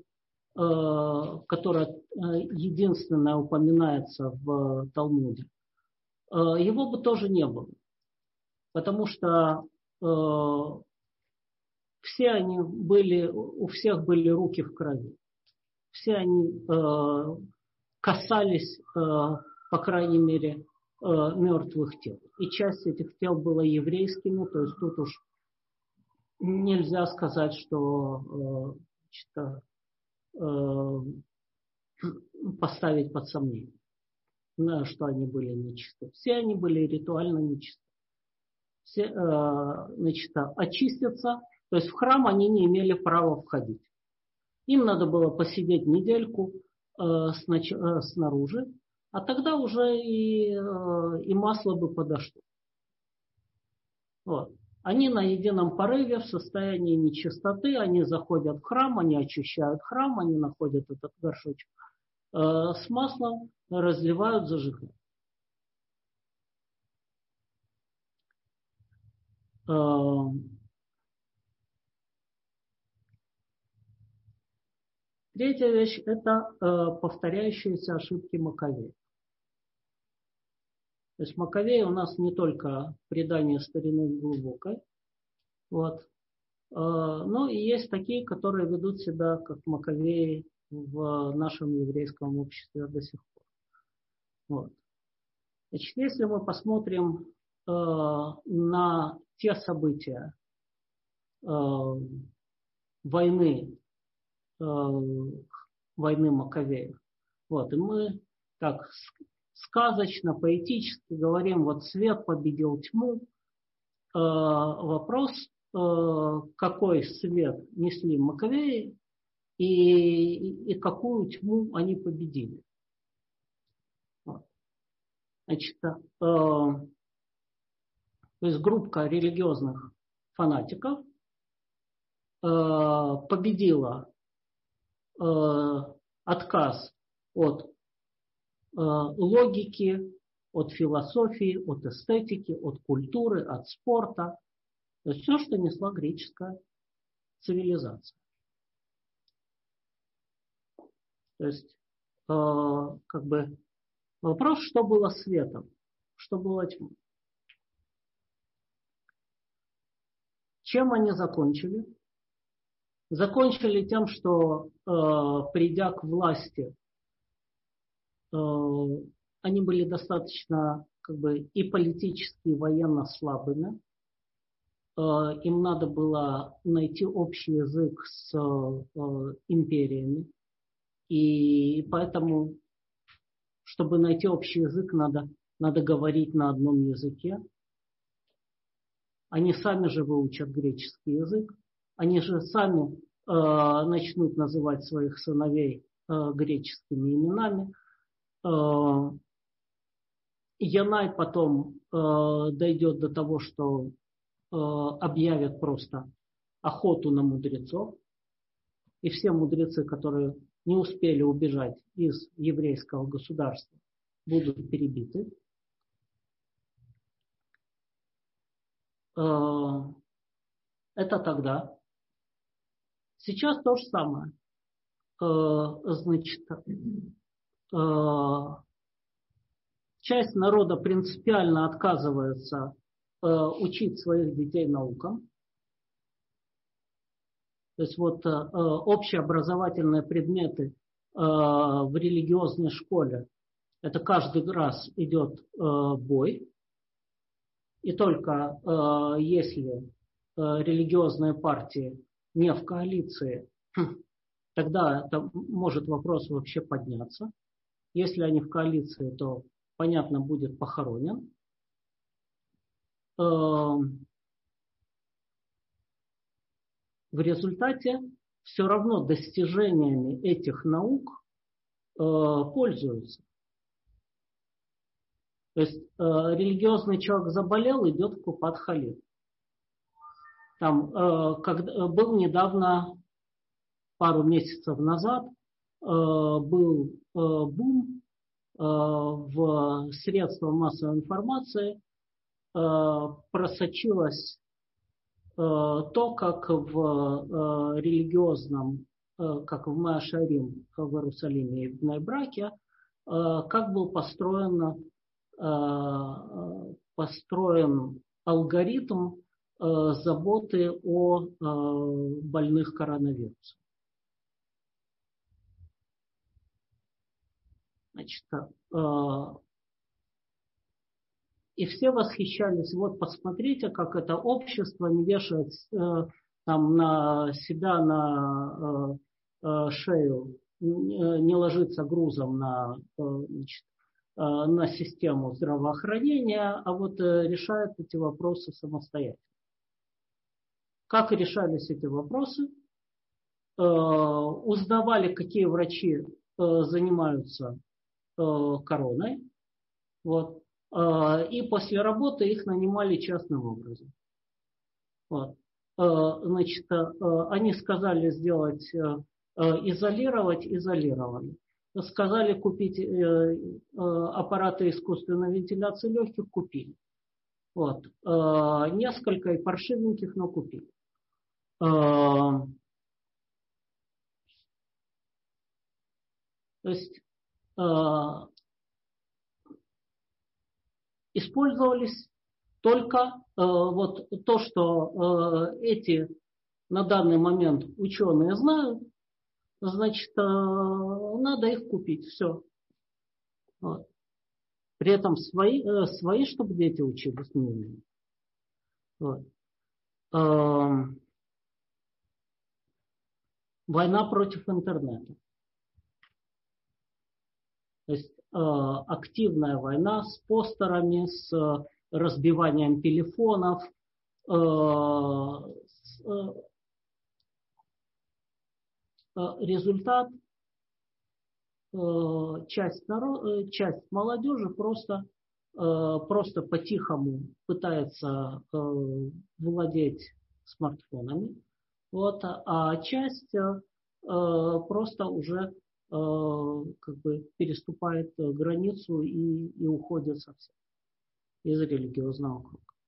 Speaker 1: единственное упоминается в Талмуде, его бы тоже не было. Потому что все они были, у всех были руки в крови. Все они касались, по крайней мере, мертвых тел. И часть этих тел была еврейскими, то есть тут уж нельзя сказать, что поставить под сомнение, что они были нечисты. Все они были ритуально нечисты. Все, значит, очистятся, то есть в храм они не имели права входить. Им надо было посидеть недельку снаружи, а тогда уже и масло бы подошло. Вот. Они на едином порыве в состоянии нечистоты, они заходят в храм, они очищают храм, они находят этот горшочек с маслом, разливают, зажигают. Третья вещь – это повторяющиеся ошибки Маковея. То есть Маковеи у нас не только предание старины глубокой, вот, но и есть такие, которые ведут себя как Маковеи в нашем еврейском обществе до сих пор. Вот. Значит, если мы посмотрим на те события войны Маковеев, вот, и мы так сказочно, поэтически говорим, вот свет победил тьму. Вопрос, какой свет несли Маковеи и какую тьму они победили. Вот. Значит, то есть группа религиозных фанатиков победила отказ от логики, от философии, от эстетики, от культуры, от спорта. То есть все, что несла греческая цивилизация. То есть как бы вопрос, что было светом, что было тьмой. Чем они закончили? Закончили тем, что придя к власти, они были достаточно как бы и политически, и военно слабыми. Им надо было найти общий язык с империями. И поэтому, чтобы найти общий язык, надо говорить на одном языке. Они сами же выучат греческий язык. Они же сами начнут называть своих сыновей греческими именами. Янай потом дойдет до того, что объявят просто охоту на мудрецов. И все мудрецы, которые не успели убежать из еврейского государства, будут перебиты. Это тогда. Сейчас то же самое. Значит, часть народа принципиально отказывается учить своих детей наукам. То есть вот общеобразовательные предметы в религиозной школе, это каждый раз идет бой. И только если религиозные партии не в коалиции, тогда это может вопрос вообще подняться. Если они в коалиции, то, понятно, будет похоронен. В результате все равно достижениями этих наук пользуются. То есть религиозный человек заболел, идет в Купат-Халиль. Там был недавно, пару месяцев назад, был бум в средствах массовой информации, просочилось то, как в религиозном, как в Маашарим в Иерусалиме и в Бней-Браке, как был построен алгоритм заботы о больных коронавирусом. Значит, и все восхищались. Вот посмотрите, как это общество не вешает там на себя, на шею, не ложится грузом на систему здравоохранения, а вот решает эти вопросы самостоятельно. Как решались эти вопросы? Узнавали, какие врачи занимаются короной. Вот. И после работы их нанимали частным образом. Вот. Значит, они сказали сделать, изолировать, изолировали. Сказали купить аппараты искусственной вентиляции легких, купили. Вот. Несколько и паршивеньких, но купили. То есть использовались только вот то, что эти на данный момент ученые знают, значит, надо их купить. Все. Вот. При этом свои, чтобы дети учились не умели. Вот. Война против интернета. То есть активная война с постерами, с разбиванием телефонов, результат, часть молодежи просто по-тихому пытается владеть смартфонами, вот, а часть просто уже как бы переступает границу и уходит совсем из религиозного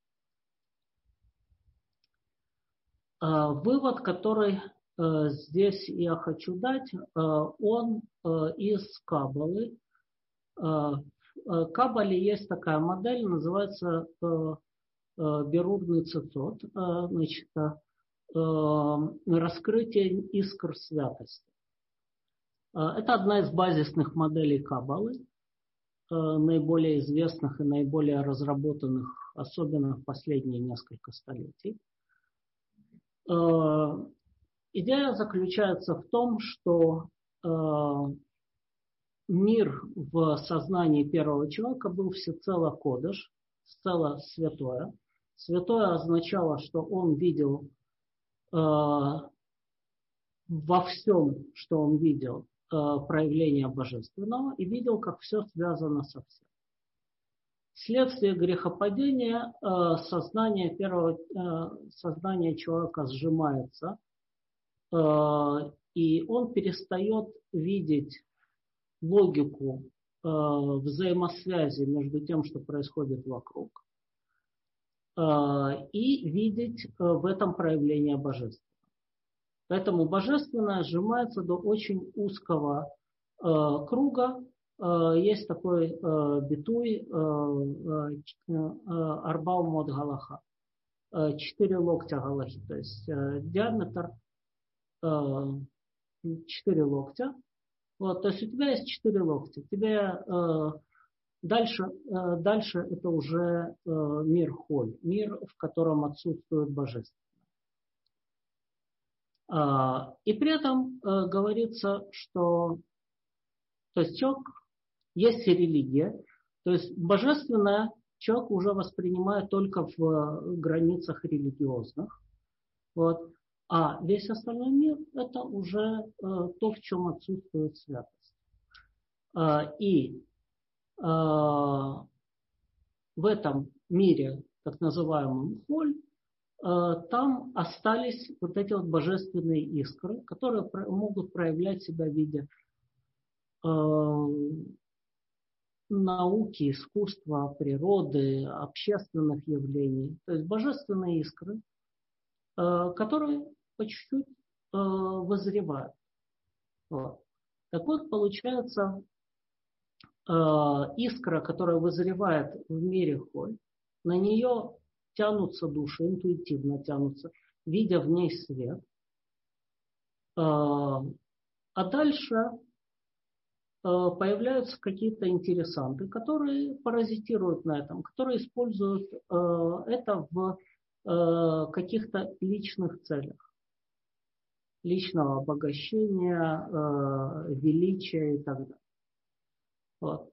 Speaker 1: круга. Вывод, который здесь я хочу дать, он из Каббалы. В Каббале есть такая модель, называется берурный цицот, значит, раскрытие искр святости. Это одна из базисных моделей Каббалы, наиболее известных и наиболее разработанных, особенно в последние несколько столетий. Идея заключается в том, что мир в сознании первого человека был всецело кодеш, всецело святое. Святое означало, что он видел во всем, что он видел, проявление божественного и видел, как все связано со всем. Вследствие грехопадения сознание человека сжимается, и он перестает видеть логику взаимосвязи между тем, что происходит вокруг, и видеть в этом проявление божественного. Поэтому божественное сжимается до очень узкого круга. Есть такой битуй арбау мод галаха. 4 локтя галахи, то есть диаметр 4 локтя. Вот, то есть у тебя есть 4 локтя. Тебе дальше это уже мир холь, мир, в котором отсутствует божественное. И при этом говорится, что то есть человек, есть и религия, то есть божественное человек уже воспринимает только в границах религиозных. Вот. А весь остальной мир это уже то, в чем отсутствует святость. И в этом мире, так называемом холь, там остались вот эти вот божественные искры, которые могут проявлять себя в виде науки, искусства, природы, общественных явлений. То есть божественные искры, которые по чуть-чуть вызревают. Вот. Так вот, получается, искра, которая вызревает в мире холь, на нее тянутся души, интуитивно тянутся, видя в ней свет. А дальше появляются какие-то интересанты, которые паразитируют на этом, которые используют это в каких-то личных целях. Личного обогащения, величия и так далее. Вот.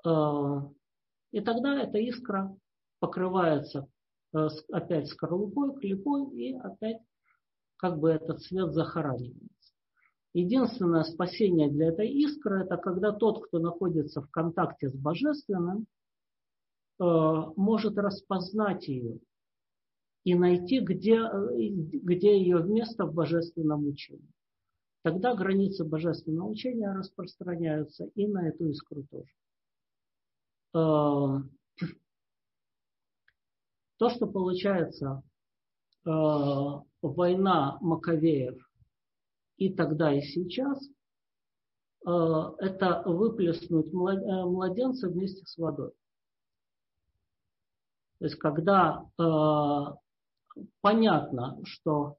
Speaker 1: И тогда эта искра покрывается опять скорлупой, клепой, и опять как бы этот свет захоранивается. Единственное спасение для этой искры, это когда тот, кто находится в контакте с божественным, может распознать ее и найти, где ее место в божественном учении. Тогда границы божественного учения распространяются и на эту искру тоже. То, что получается война Маковеев и тогда, и сейчас, это выплеснуть младенца вместе с водой. То есть, когда понятно, что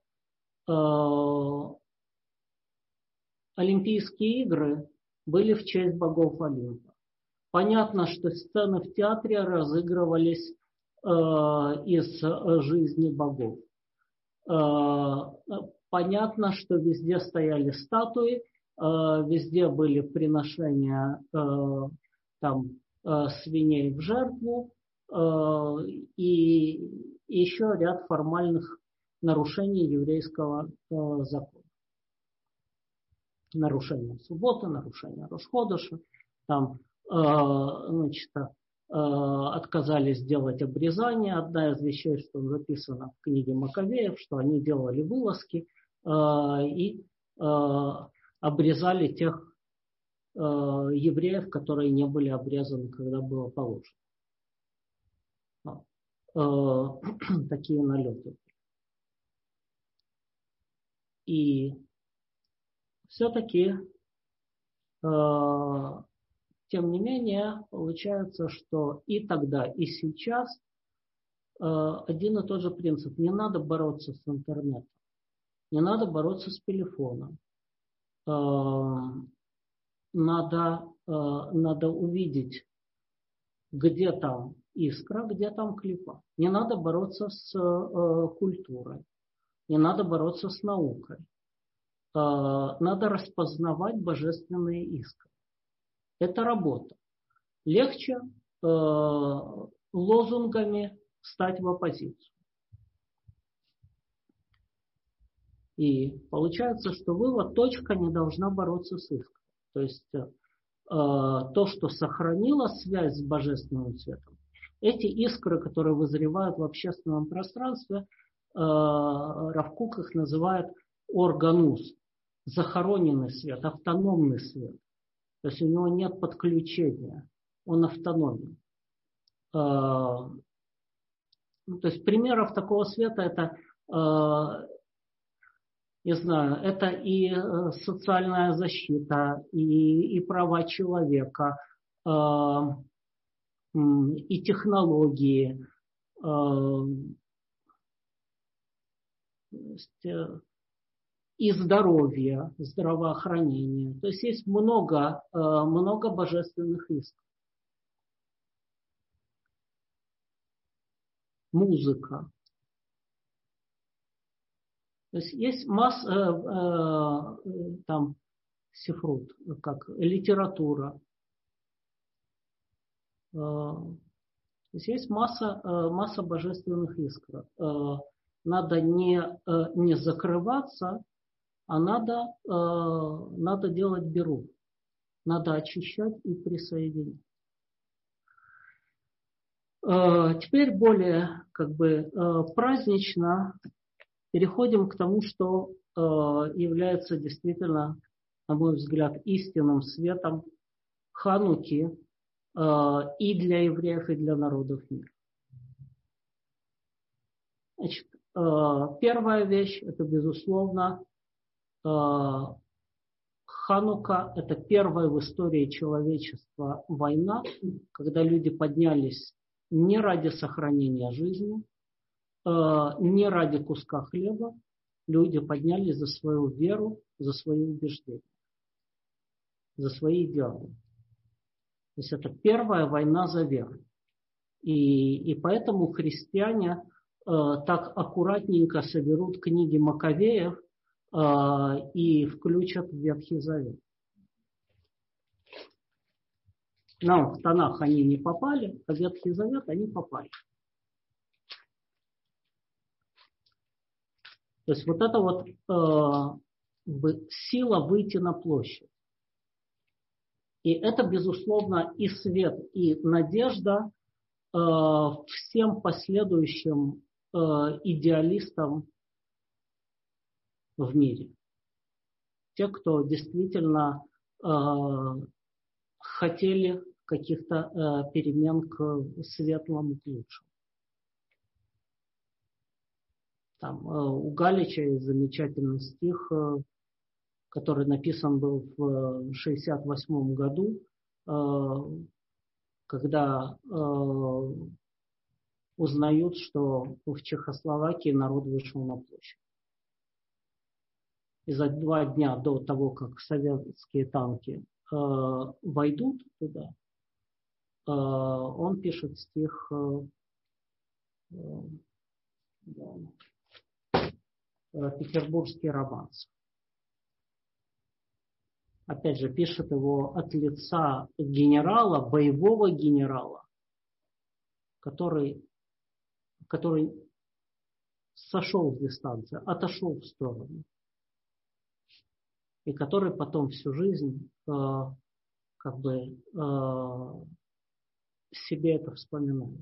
Speaker 1: Олимпийские игры были в честь богов Олимпа. Понятно, что сцены в театре разыгрывались из жизни богов. Понятно, что везде стояли статуи, везде были приношения свиней в жертву и еще ряд формальных нарушений еврейского закона. Нарушение субботы, нарушение Рош-ходеша, отказались делать обрезание. Одна из вещей, что записано в книге Маковеев, что они делали вылазки и обрезали тех евреев, которые не были обрезаны, когда было положено. Такие налеты. И все-таки, тем не менее, получается, что и тогда, и сейчас один и тот же принцип. Не надо бороться с интернетом, не надо бороться с телефоном. Надо увидеть, где там искра, где там клипа. Не надо бороться с культурой, не надо бороться с наукой. Надо распознавать божественные искры. Это работа. Легче лозунгами встать в оппозицию. И получается, что вывод: точка не должна бороться с искрой. То есть то, что сохранило связь с божественным светом, эти искры, которые вызревают в общественном пространстве, Рав Кук их называет органус, захороненный свет, автономный свет. То есть у него нет подключения, он автономен. То есть примеров такого света это, не знаю, это и социальная защита, и права человека, и технологии, и здоровье, здравоохранение. То есть есть много божественных искр. Музыка. То есть масса сифрут, как литература. То есть масса божественных искр. Надо не закрываться, а надо делать беру. Надо очищать и присоединять. Теперь более празднично переходим к тому, что является действительно, на мой взгляд, истинным светом Хануки и для евреев, и для народов мира. Значит, первая вещь, это, безусловно, Ханука – это первая в истории человечества война, когда люди поднялись не ради сохранения жизни, не ради куска хлеба, люди поднялись за свою веру, за свои убеждения, за свои идеалы. То есть это первая война за веру. И поэтому христиане так аккуратненько соберут книги Маковеев и включат в Ветхий Завет. Нам в Танах они не попали, а в Ветхий Завет они попали. То есть вот это вот сила выйти на площадь. И это, безусловно, и свет, и надежда всем последующим идеалистам в мире. Те, кто действительно хотели каких-то перемен к светлому, к лучшему. У Галича есть замечательный стих который написан был в 1968 году, когда узнают, что в Чехословакии народ вышел на площадь. И за 2 дня до того, как советские танки войдут туда, он пишет стих «Петербургский романс». Опять же, пишет его от лица генерала, боевого генерала, который сошел с дистанции, отошел в сторону. И который потом всю жизнь себе это вспоминает.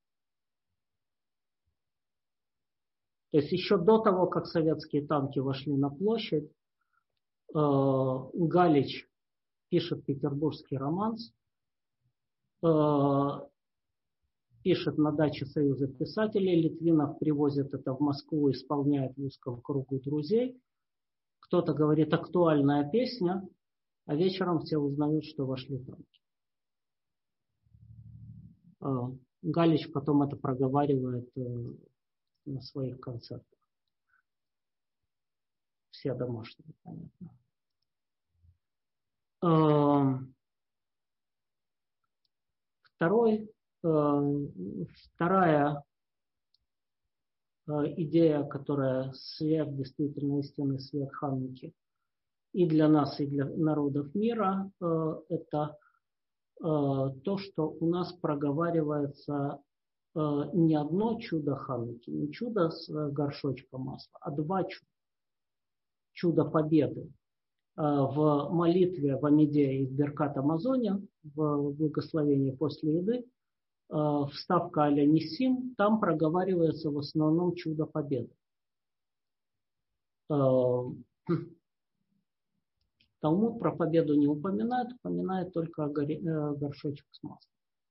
Speaker 1: То есть еще до того, как советские танки вошли на площадь, Галич пишет «Петербургский романс», пишет на даче Союза писателей, Литвинов привозит это в Москву, исполняет в узком кругу друзей. Кто-то говорит «актуальная песня», а вечером все узнают, что вошли танки. Галич потом это проговаривает на своих концертах. Все домашние, понятно. Вторая идея, которая свет, действительно истинный свет Хануки и для нас, и для народов мира, это то, что у нас проговаривается не одно чудо Хануки, не чудо с горшочком масла, а 2 чуда. Чудо победы. В молитве в Амидее из Беркат Амазония, в благословении после еды, вставка а-ля Ниссим, там проговаривается в основном чудо победы. Талмуд про победу не упоминает, упоминает только горшочек с маслом.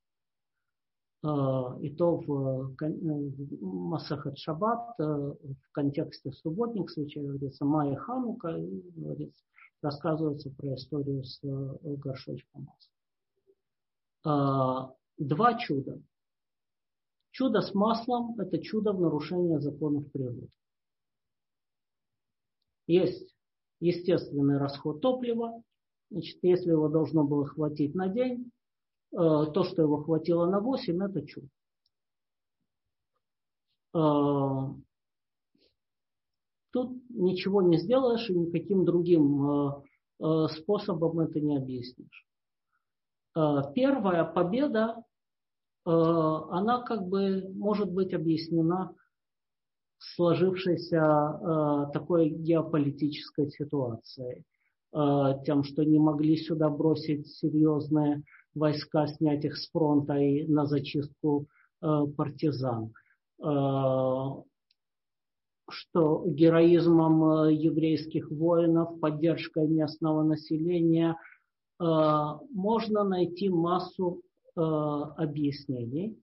Speaker 1: И то в Масехет Шаббат в контексте субботних случаев говорится Майя Ханука, рассказывается про историю с горшочком масла. 2 чуда. Чудо с маслом – это чудо в нарушении законов природы. Есть естественный расход топлива. Значит, если его должно было хватить на день, то, что его хватило на 8, это чудо. Тут ничего не сделаешь и никаким другим способом это не объяснишь. Первая победа, она может быть объяснена сложившейся такой геополитической ситуацией. Тем, что не могли сюда бросить серьезные войска, снять их с фронта и на зачистку партизан. Что героизмом еврейских воинов, поддержкой местного населения можно найти массу объяснений.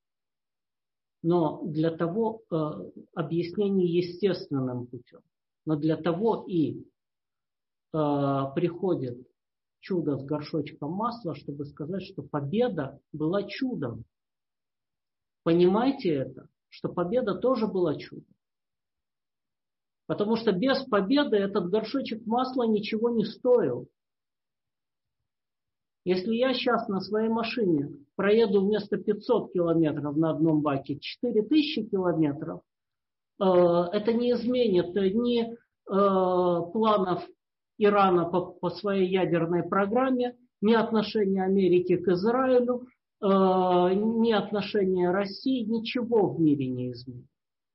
Speaker 1: Но для того, объяснений естественным путем, но для того и приходит чудо с горшочком масла, чтобы сказать, что победа была чудом. Понимаете это? Что победа тоже была чудом. Потому что без победы этот горшочек масла ничего не стоил. Если я сейчас на своей машине проеду вместо 500 километров на одном баке 4000 километров, это не изменит ни планов Ирана по своей ядерной программе, ни отношения Америки к Израилю, ни отношения России, ничего в мире не изменит.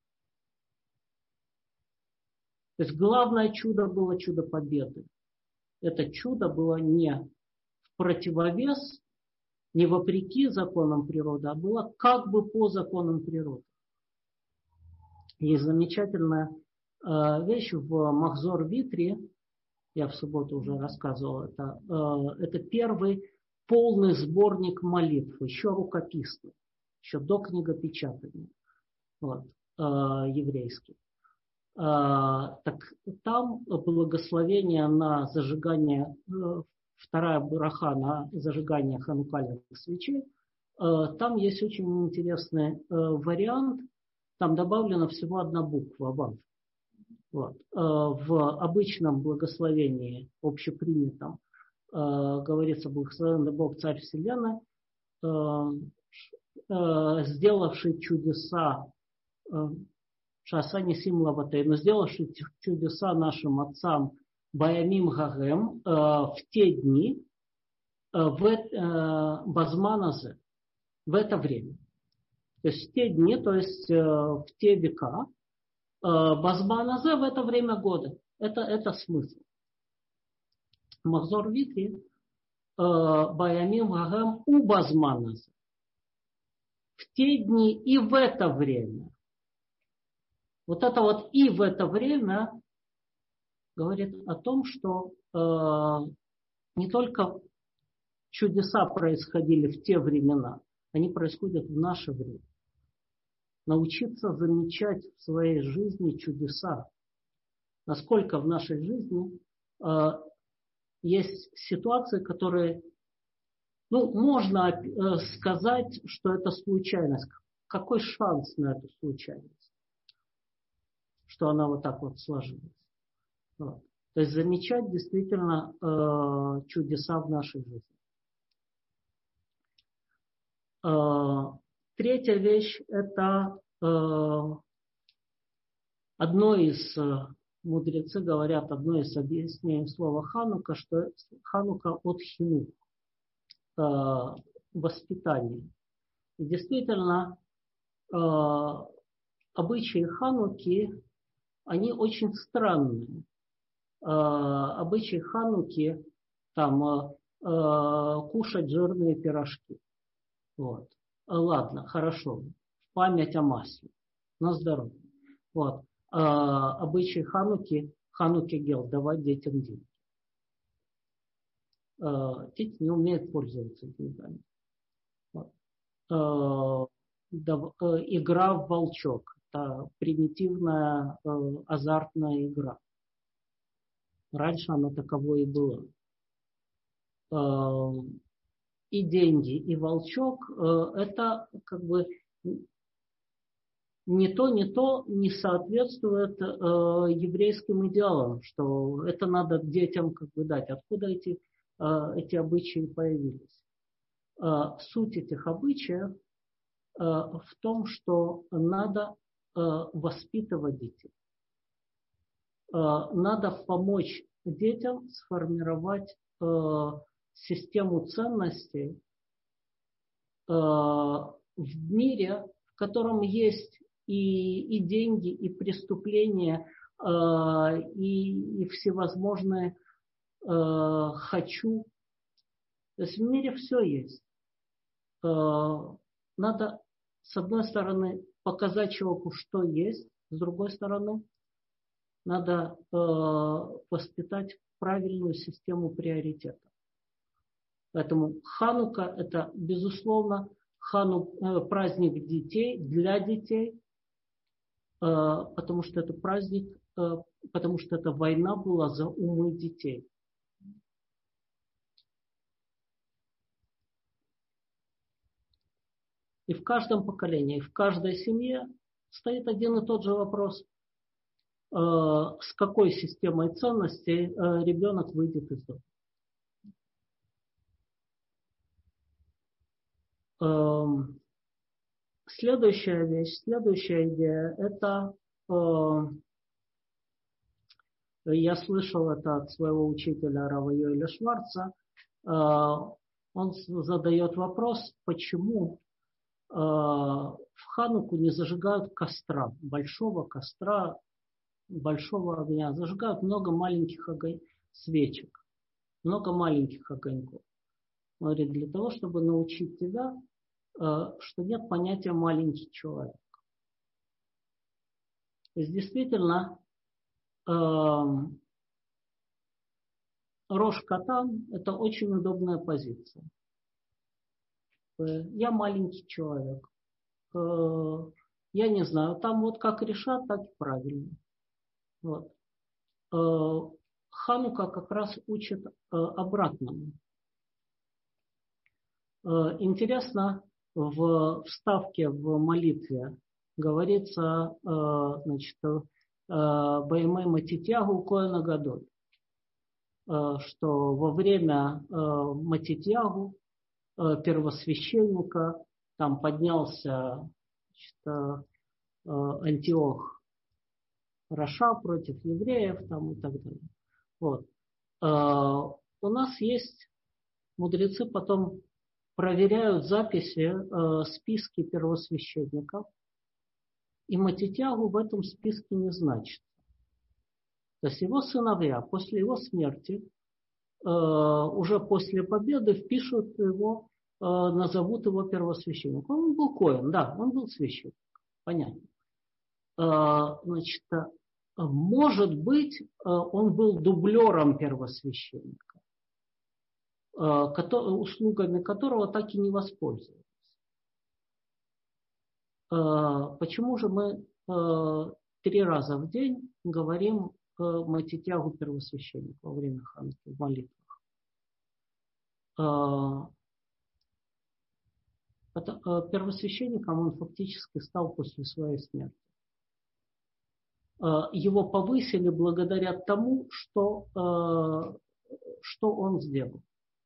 Speaker 1: То есть главное чудо было чудо победы. Это чудо было не в противовес, не вопреки законам природы, а было как бы по законам природы. Есть замечательная вещь в Махзор Витри, я в субботу уже рассказывал это первый полный сборник молитв, еще рукописный, еще до книгопечатания, еврейский. Так там благословение на зажигание, вторая браха на зажигание ханукальных свечей, там есть очень интересный вариант. Там добавлена всего одна буква «вав». Вот. В обычном благословении, общепринятом, говорится: «Благословен Бог, Царь Вселенной, сделавший чудеса, Шаса Нисим Лаватей, но сделавший чудеса нашим отцам Баямим Гагем в те дни, в Базманазе, в это время». То есть в те дни, то есть в те века, Базманазе в это время года. Это смысл. Махзор Витри Баямим Гагем у Базманазе. В те дни и в это время. Вот это вот «и в это время» говорит о том, что не только чудеса происходили в те времена, они происходят в наше время. Научиться замечать в своей жизни чудеса. Насколько в нашей жизни есть ситуации, которые, можно сказать, что это случайность. Какой шанс на эту случайность? Что она вот так вот сложилась. Вот. То есть замечать действительно чудеса в нашей жизни. Третья вещь – это одно из, мудрецы говорят, одно из объяснений слова ханука, что ханука от хинук, воспитание. И действительно, обычаи хануки, они очень странные. Обычаи хануки, там, кушать жирные пирожки. Вот. Ладно, хорошо. В память о масле. На здоровье. Вот. Обычай хануки гел, давать детям деньги. Дети не умеют пользоваться деньгами. Вот. Игра в волчок. Это примитивная азартная игра. Раньше она таковой и была. И деньги, и волчок, это как бы не соответствует еврейским идеалам, что это надо детям как бы дать. Откуда эти обычаи появились? Суть этих обычаев в том, что надо воспитывать детей. Надо помочь детям сформировать систему ценностей в мире, в котором есть и деньги, и преступления, и всевозможные хочу. То есть в мире все есть. Надо, с одной стороны, показать человеку, что есть, с другой стороны, надо воспитать правильную систему приоритетов. Поэтому Ханука – это, безусловно, праздник детей, для детей, потому что это праздник, потому что эта война была за умы детей. И в каждом поколении, в каждой семье стоит один и тот же вопрос. С какой системой ценностей ребенок выйдет из дома. Следующая вещь, следующая идея, это я слышал это от своего учителя Рава Йоэля Шварца. Он задает вопрос, почему в Хануку не зажигают костра, большого костра, большого огня. Зажигают много маленьких свечек, много маленьких огоньков. Он говорит, для того, чтобы научить тебя, что нет понятия маленький человек. То есть действительно Рош Катан – это очень удобная позиция. Я маленький человек. Я не знаю, там вот как решат, так и правильно. Вот. Ханука как раз учит обратному. Интересно, в вставке в молитве говорится, значит, Баймей Матитьягу Коэна Гадоль, что во время Матитьягу, первосвященника, там поднялся, значит, Антиох Раша против евреев там, и так далее. Вот. У нас есть мудрецы, потом проверяют записи, списки первосвященников, и Матитьягу в этом списке не значится. То есть его сыновья после его смерти, уже после победы, впишут его, назовут его первосвященником. Он был коэн, да, он был священник, понятно. Значит, может быть, он был дублером первосвященника, услугами которого так и не воспользовались. Почему же мы 3 раза в день говорим Матитьягу первосвященника во время хануки в молитвах? Первосвященником он фактически стал после своей смерти. Его повысили благодаря тому, что он сделал.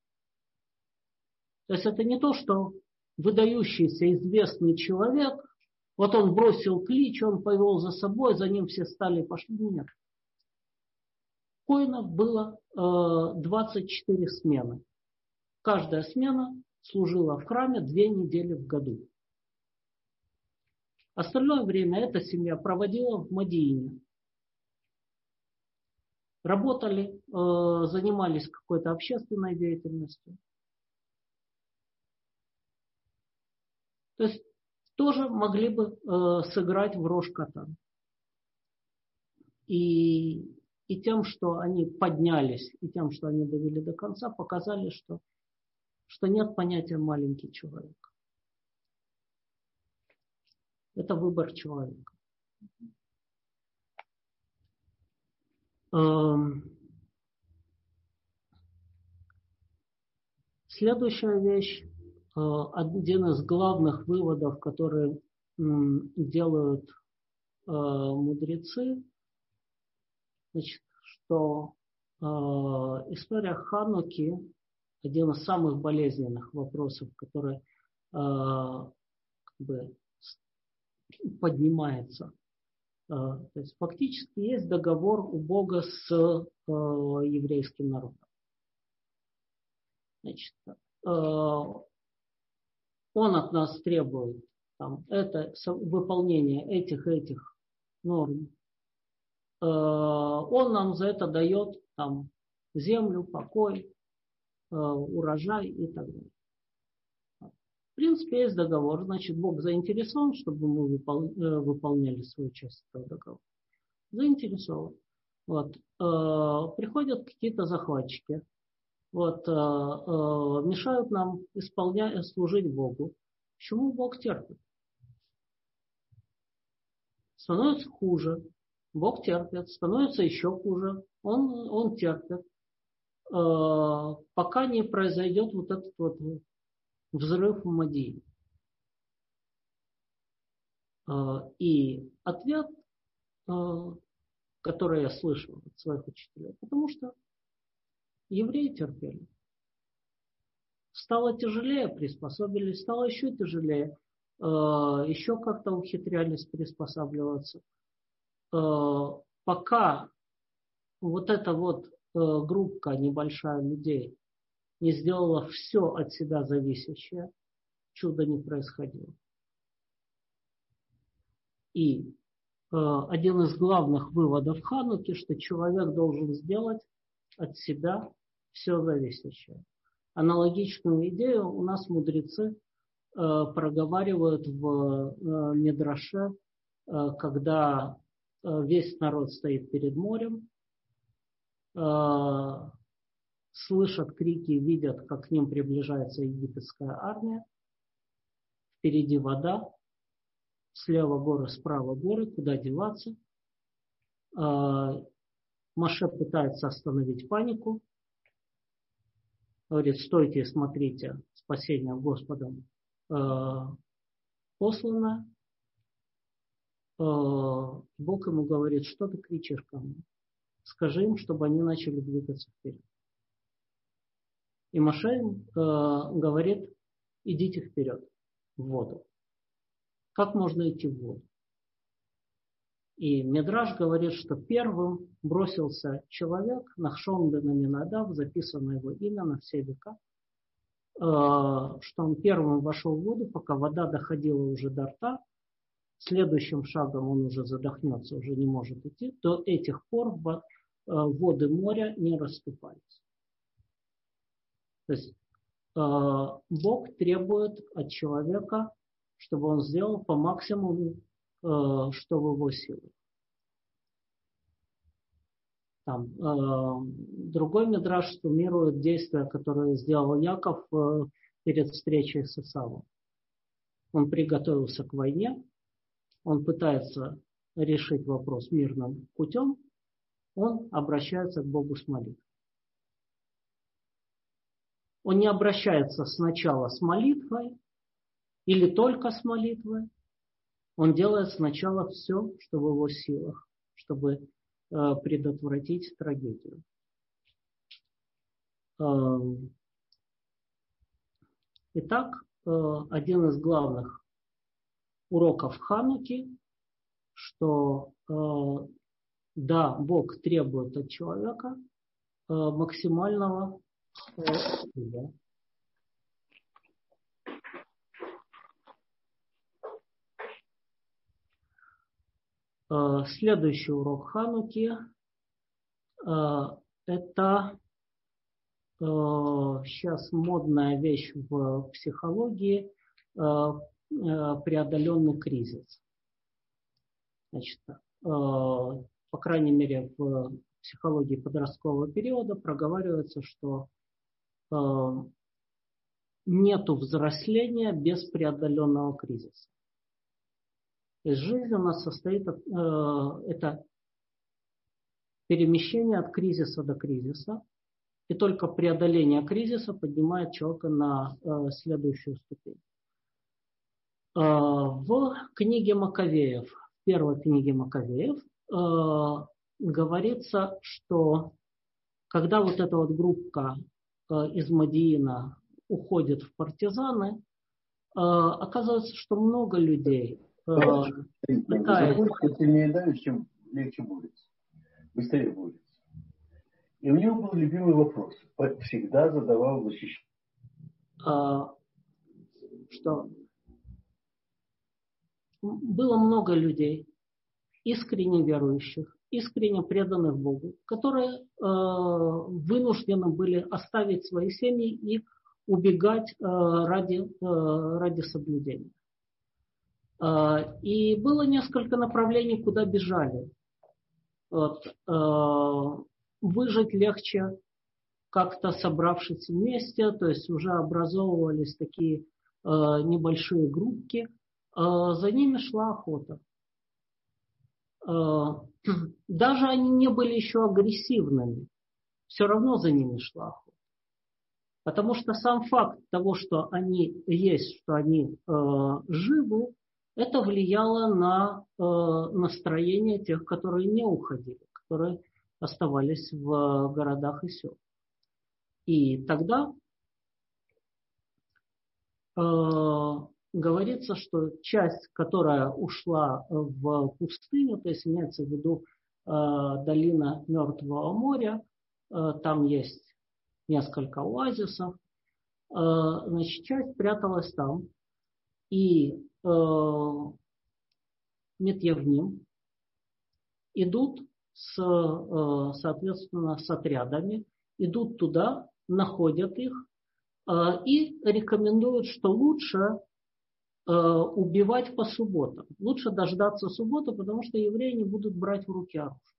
Speaker 1: То есть это не то, что выдающийся известный человек, вот он бросил клич, он повел за собой, за ним все стали и пошли. Нет. Коэнов было 24 смены. Каждая смена служила в храме 2 недели в году. Остальное время эта семья проводила в Модиине. Работали, занимались какой-то общественной деятельностью. То есть тоже могли бы сыграть в рожь кота. И тем, что они поднялись, и тем, что они довели до конца, показали, что нет понятия маленький человек. Это выбор человека. Следующая вещь, один из главных выводов, которые делают мудрецы, значит, что история Хануки один из самых болезненных вопросов, который поднимается. То есть фактически есть договор у Бога с еврейским народом. Значит, он от нас требует выполнения этих норм. Он нам за это дает землю, покой, урожай и так далее. В принципе, есть договор, значит, Бог заинтересован, чтобы мы выполняли свою часть этого договора. Заинтересован. Вот. Приходят какие-то захватчики, вот, мешают нам служить Богу. Почему Бог терпит? Становится хуже. Бог терпит. Становится еще хуже. Он терпит. Пока не произойдет вот этот вот взрыв в Модиине. И ответ, который я слышал от своих учителей, потому что евреи терпели. Стало тяжелее, приспособились, стало еще тяжелее, еще как-то ухитрялись приспосабливаться. Пока вот эта вот группа небольшая людей не сделала все от себя зависящее, чудо не происходило. И один из главных выводов Хануки, что человек должен сделать от себя все зависящее. Аналогичную идею у нас мудрецы проговаривают в Мидраше, когда весь народ стоит перед морем, слышат крики, видят, как к ним приближается египетская армия, впереди вода, слева горы, справа горы, куда деваться. Моше пытается остановить панику. Говорит, стойте и смотрите, спасение Господом послано. Бог ему говорит, что ты кричишь ко мне? Скажи им, чтобы они начали двигаться вперед. И Моше говорит, идите вперед, в воду. Как можно идти в воду? И Мидраш говорит, что первым бросился человек, Нахшон бен Аминадав, записано его имя на все века, что он первым вошел в воду, пока вода доходила уже до рта. Следующим шагом он уже задохнется, уже не может идти. До этих пор воды моря не расступались. То есть Бог требует от человека, чтобы он сделал по максимуму, что в его силах. Другой мидраш суммирует действия, которые сделал Яков перед встречей с Исавом. Он приготовился к войне, он пытается решить вопрос мирным путем, он обращается к Богу с молитвой. Он не обращается сначала с молитвой или только с молитвой. Он делает сначала все, что в его силах, чтобы предотвратить трагедию. Итак, один из главных уроков Хануки, что да, Бог требует от человека максимального усилия. Следующий урок Хануки это сейчас модная вещь в психологии, преодоленный кризис. Значит, по крайней мере в психологии подросткового периода проговаривается, что нету взросления без преодоленного кризиса. То есть жизнь у нас состоит это перемещение от кризиса до кризиса, и только преодоление кризиса поднимает человека на следующую ступень. В книге Маковеев, в первой книге Маковеев, говорится, что когда вот эта вот группа из Мадиина уходит в партизаны, оказывается, что много людей
Speaker 3: сильнее давит, чем легче борется. Быстрее борется. И у него был любимый вопрос. Всегда задавал защищение.
Speaker 1: Что было много людей, искренне верующих, искренне преданных Богу, которые вынуждены были оставить свои семьи и убегать ради соблюдения. И было несколько направлений, куда бежали. Выжить легче, как-то собравшись вместе, то есть уже образовывались такие небольшие группки. За ними шла охота. Даже они не были еще агрессивными, все равно за ними шла охота. Потому что сам факт того, что они есть, что они живы, это влияло на настроение тех, которые не уходили, которые оставались в городах и селах. И тогда говорится, что часть, которая ушла в пустыню, то есть имеется в виду долина Мертвого моря, там есть несколько оазисов, значит, часть пряталась там. И Митьявним идут соответственно, с отрядами, идут туда, находят их и рекомендуют, что лучше убивать по субботам. Лучше дождаться субботы, потому что евреи не будут брать в руки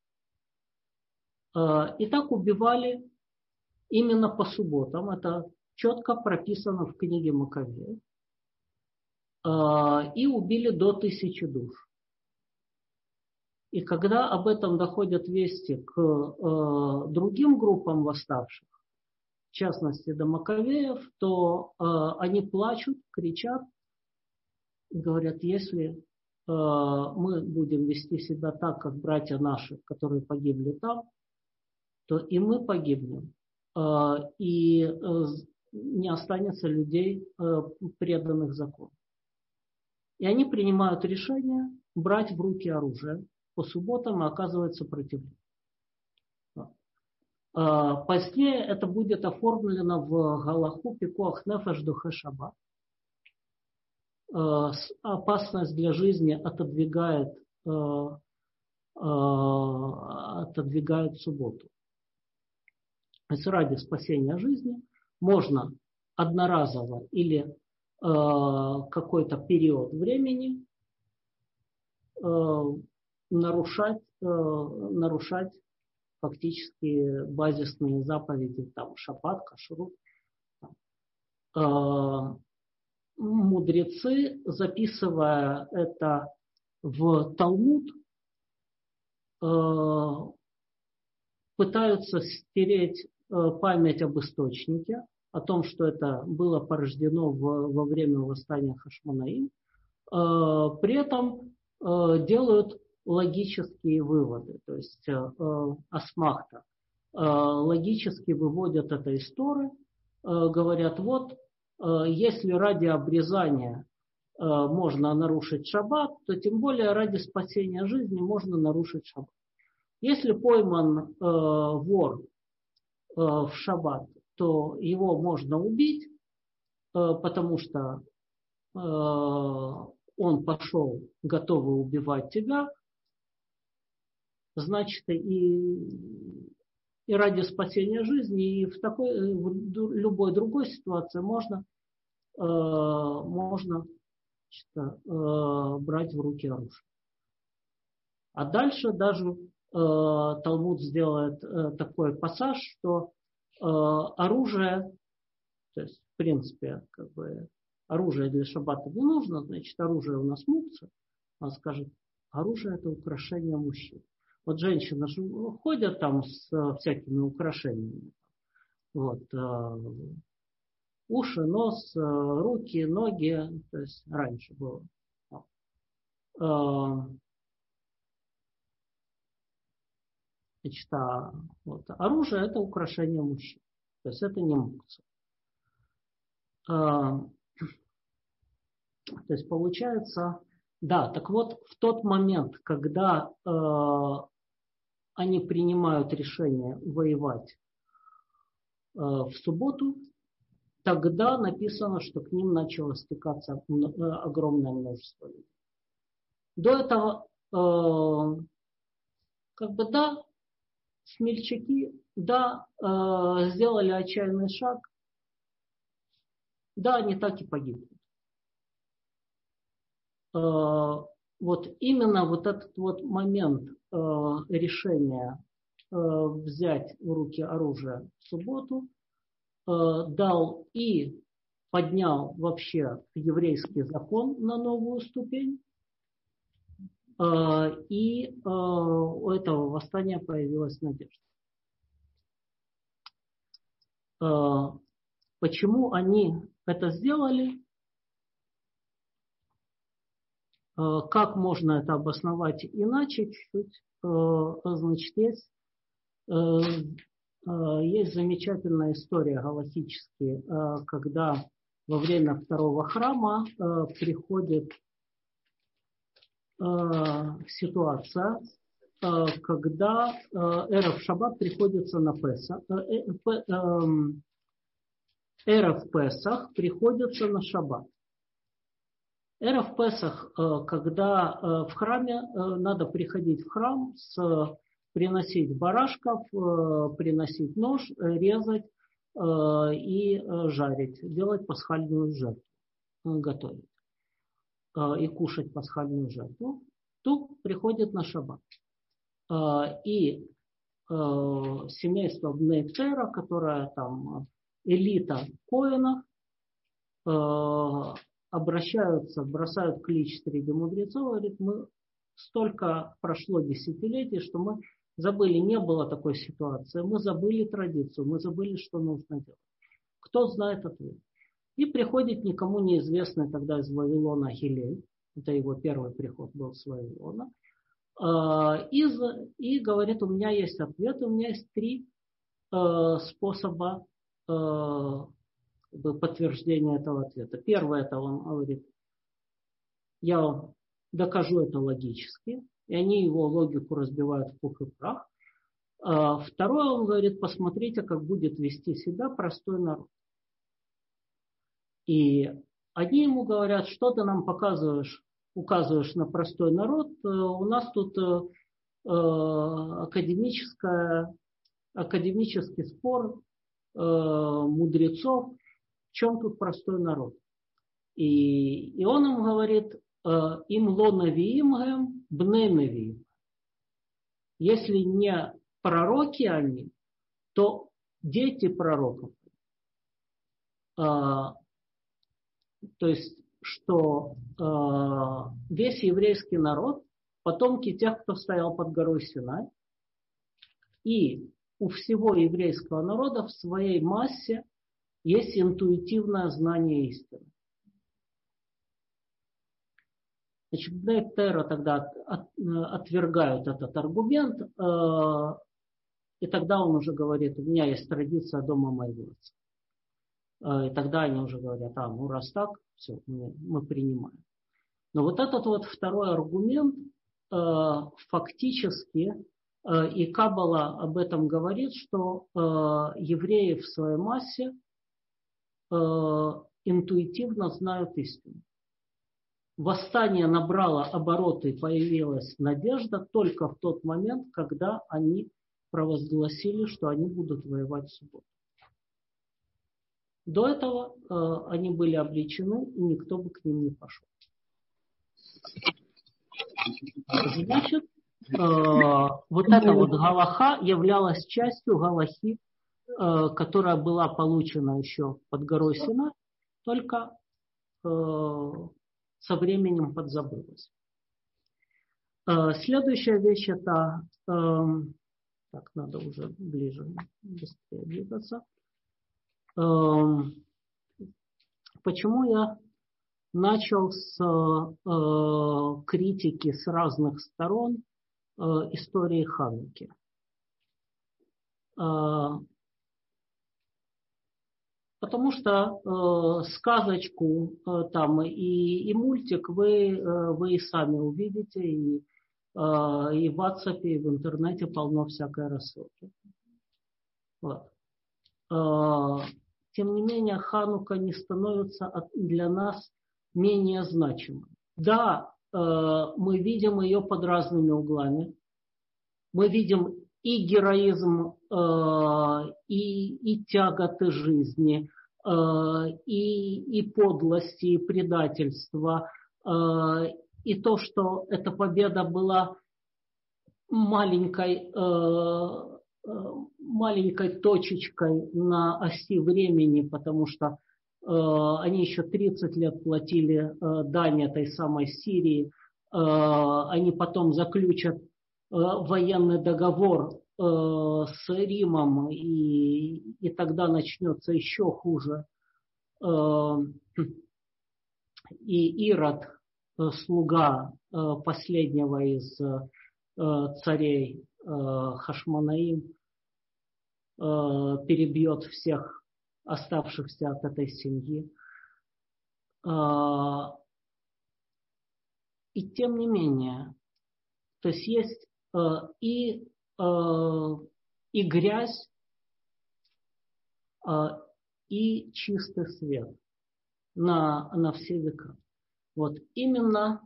Speaker 1: оружие. И так убивали именно по субботам. Это четко прописано в книге Маковеев. И убили до 1000 душ. И когда об этом доходят вести к другим группам восставших, в частности до Маковеев, то они плачут, кричат, говорят, если мы будем вести себя так, как братья наши, которые погибли там, то и мы погибнем. И не останется людей, преданных закону. И они принимают решение брать в руки оружие по субботам и оказывать сопротивление. Позднее это будет оформлено в Галаху Пикуах Нефеш Духе Шаббат. Опасность для жизни отодвигает субботу. То есть ради спасения жизни можно одноразово или какой-то период времени нарушать фактически базисные заповеди, там, шаббат, кашрут. Мудрецы, записывая это в Талмуд, пытаются стереть память об источнике, о том, что это было порождено во время восстания Хашмонаим. При этом делают логические выводы, то есть асмахта. Логически выводят это из Торы, говорят, вот, если ради обрезания можно нарушить шаббат, то тем более ради спасения жизни можно нарушить шаббат. Если пойман вор в шаббат, то его можно убить, потому что он пошел готовый убивать тебя, значит, и ради спасения жизни, и в любой другой ситуации можно брать в руки оружие. А дальше даже Талмуд сделает такой пассаж, что оружие, то есть в принципе как бы оружие для шаббата не нужно, значит оружие у нас мукция. Он скажет, оружие это украшение мужчин. Вот женщины же ходят там с всякими украшениями. Вот, уши, нос, руки, ноги, то есть раньше было. Значит, оружие это украшение мужчин. То есть это не мукция. То есть получается, да, так вот в тот момент, когда они принимают решение воевать в субботу, тогда написано, что к ним начало стекаться огромное множество людей. До этого, как бы да, смельчаки, да, сделали отчаянный шаг, да, они так и погибли. Вот именно вот этот вот момент решения взять в руки оружие в субботу дал и поднял вообще еврейский закон на новую ступень, и у этого восстания появилась надежда. Почему они это сделали? Как можно это обосновать иначе чуть-чуть? Значит, есть замечательная история галахическая, когда во время второго храма приходит ситуация, когда эрев Шаббат приходится на Песах, эрев Песах приходится на Шаббат. Эрев Песах, когда в храме надо приходить в храм, приносить барашков, приносить нож, резать и жарить, делать пасхальную жертву, готовить и кушать пасхальную жертву, то приходит на шаббат. И семейство Бней Цера, которое там элита коэнов, обращаются, бросают клич среди мудрецов, говорит, мы столько прошло десятилетий, что мы забыли, не было такой ситуации. Мы забыли традицию, мы забыли, что нужно делать. Кто знает ответ? И приходит никому неизвестный тогда из Вавилона Хилель. Это его первый приход был с Вавилона. И говорит, у меня есть ответ, у меня есть 3 способа подтверждения этого ответа. Первое, это он говорит, я докажу это логически, и они его логику разбивают в пух и прах. Второе, он говорит, посмотрите, как будет вести себя простой народ. И они ему говорят, что ты нам указываешь на простой народ, у нас тут академический спор мудрецов, в чем тут простой народ. И он им говорит, им ло навиим гэм, бне навиим. Если не пророки они, то дети пророков. То есть, что весь еврейский народ, потомки тех, кто стоял под горой Синай, и у всего еврейского народа в своей массе есть интуитивное знание истины. Значит, Бней Тейра тогда отвергают этот аргумент, и тогда он уже говорит, у меня есть традиция дома моего отца. И тогда они уже говорят, ну раз так, все, мы принимаем. Но вот этот вот второй аргумент, фактически, и Каббала об этом говорит, что евреи в своей массе интуитивно знают истину. Восстание набрало обороты, появилась надежда только в тот момент, когда они провозгласили, что они будут воевать в субботу. До этого они были обречены, и никто бы к ним не пошел. Значит, вот эта вот галаха являлась частью галахи, которая была получена еще под горой Синай, только со временем подзабылась. Следующая вещь это... Так, надо уже ближе, быстрее двигаться. Почему я начал с критики с разных сторон истории Хануки? Потому что сказочку там и мультик вы и сами увидите, и в WhatsApp, и в интернете полно всякой рассылки. Вот. Тем не менее, Ханука не становится для нас менее значимой. Да, мы видим ее под разными углами. Мы видим и героизм, и тяготы жизни, и подлости, и предательство, и то, что эта победа была маленькой точечкой на оси времени, потому что они еще 30 лет платили дань этой самой Сирии, они потом заключат военный договор с Римом, и тогда начнется еще хуже. И Ирод, слуга последнего из царей Хашмонаим, перебьет всех оставшихся от этой семьи. И тем не менее, то есть есть и грязь, и чистый свет на все века. Вот именно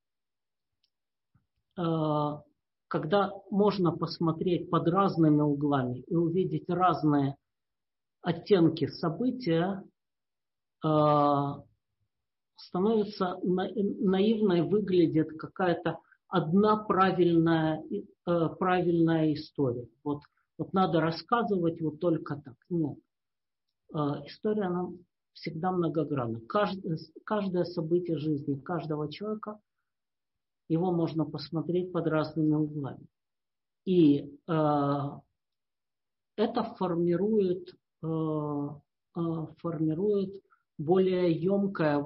Speaker 1: когда можно посмотреть под разными углами и увидеть разные оттенки события, становится наивной, выглядит какая-то одна правильная история. Вот надо рассказывать вот только так. Нет. История, она всегда многогранна. Каждое событие жизни каждого человека его можно посмотреть под разными углами. И это формирует более емкое,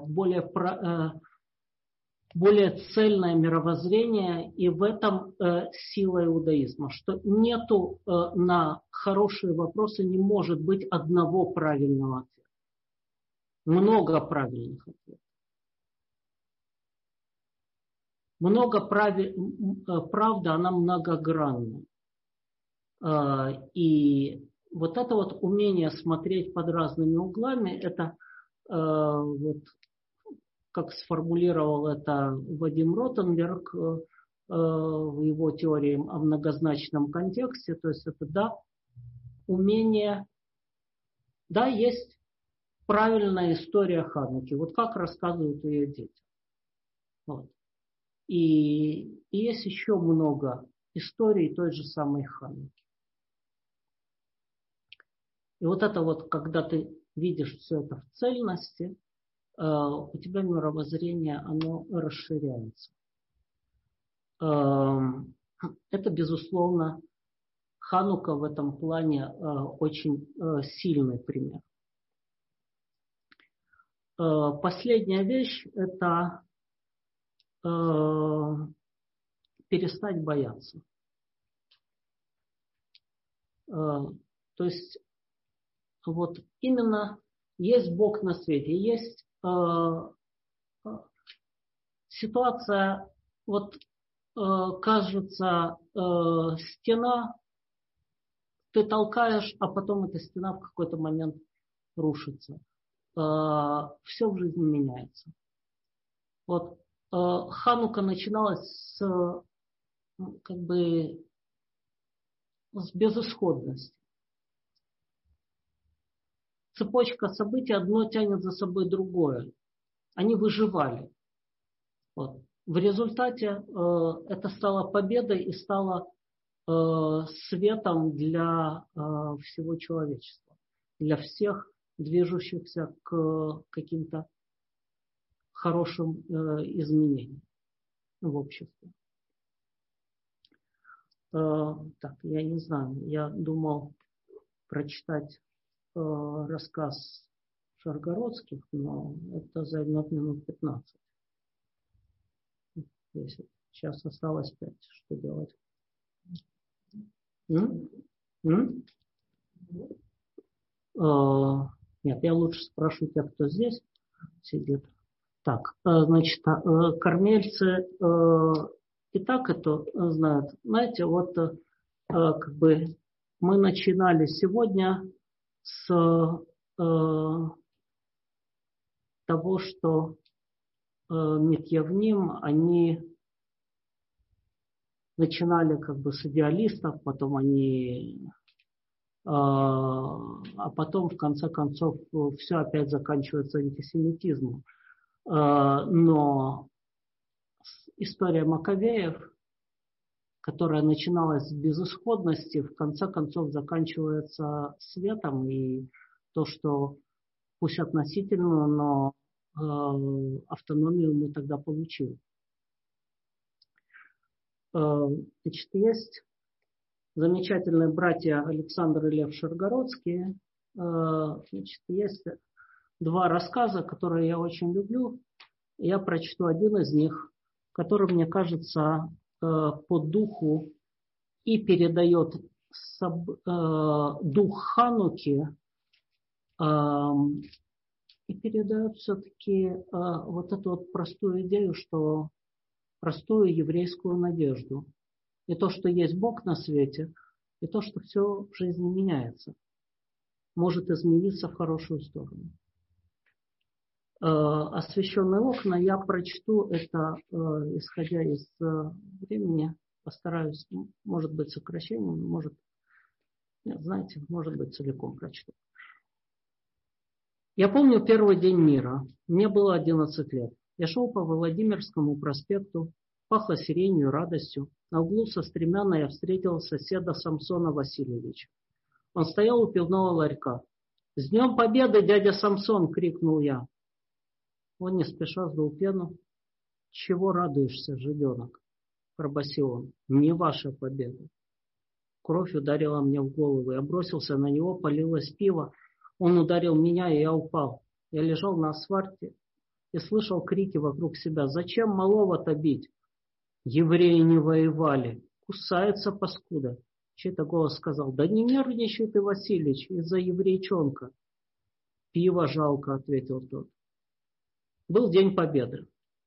Speaker 1: более цельное мировоззрение, и в этом сила иудаизма, что нету на хорошие вопросы не может быть одного правильного ответа. Много правильных ответов. Правда, она многогранна. И вот это вот умение смотреть под разными углами, это вот как сформулировал это Вадим Ротенберг в его теории о многозначном контексте, то есть это умение, есть правильная история Хануки, вот как рассказывают ее дети. Вот. И есть еще много историй той же самой Хануки. И вот это вот, когда ты видишь все это в цельности, у тебя мировоззрение, оно расширяется. Это, безусловно, Ханука в этом плане очень сильный пример. Последняя вещь – это перестать бояться. То есть вот именно есть Бог на свете, есть ситуация, вот кажется, стена, ты толкаешь, а потом эта стена в какой-то момент рушится. Все в жизни меняется. Вот Ханука начиналась с безысходности. Цепочка событий одно тянет за собой другое. Они выживали. Вот. В результате это стало победой и стало светом для всего человечества, для всех движущихся к каким-то хорошим изменениям в обществе. Так, я не знаю, я думал прочитать рассказ Шаргородских, но это займет минут 15. 10. Сейчас осталось 5. Что делать? Нет, я лучше спрошу тех, кто здесь сидит. Так, значит, кормильцы и так это знают. Знаете, вот мы начинали сегодня с того, что Митьявним, они начинали с идеалистов, потом а потом в конце концов все опять заканчивается антисемитизмом. Но история Маковеев, которая начиналась с безысходности, в конце концов заканчивается светом, и то, что пусть относительную, но автономию мы тогда получили. Значит, есть замечательные братья Александр и Лев Шаргородские. Значит, есть два рассказа, которые я очень люблю. Я прочту один из них, который, мне кажется, по духу и передает дух Хануки, и передает все-таки вот эту вот простую идею, что простую еврейскую надежду. И то, что есть Бог на свете, и то, что все в жизни меняется. Может измениться в хорошую сторону. Освещенные окна я прочту это, исходя из времени. Постараюсь, может быть, сокращением, может, нет, знаете, может быть, целиком прочту. Я помню первый день мира. Мне было 11 лет. Я шел по Владимирскому проспекту, пахло сиренью и радостью. На углу со стремянной я встретил соседа Самсона Васильевича. Он стоял у пивного ларька. «С Днем Победы, дядя Самсон!» — крикнул я. Он не спеша сдул пену Чего радуешься, жиденок? Пробасил он. Не ваша победа. Кровь ударила мне в голову. Я бросился на него, полилось пиво. Он ударил меня, и я упал. Я лежал на асфальте и слышал крики вокруг себя. Зачем малого-то бить? Евреи не воевали. Кусается паскуда. Чей-то голос сказал. Да не нервничай ты, Васильич, из-за еврейчонка. Пиво жалко, ответил тот. Был День Победы.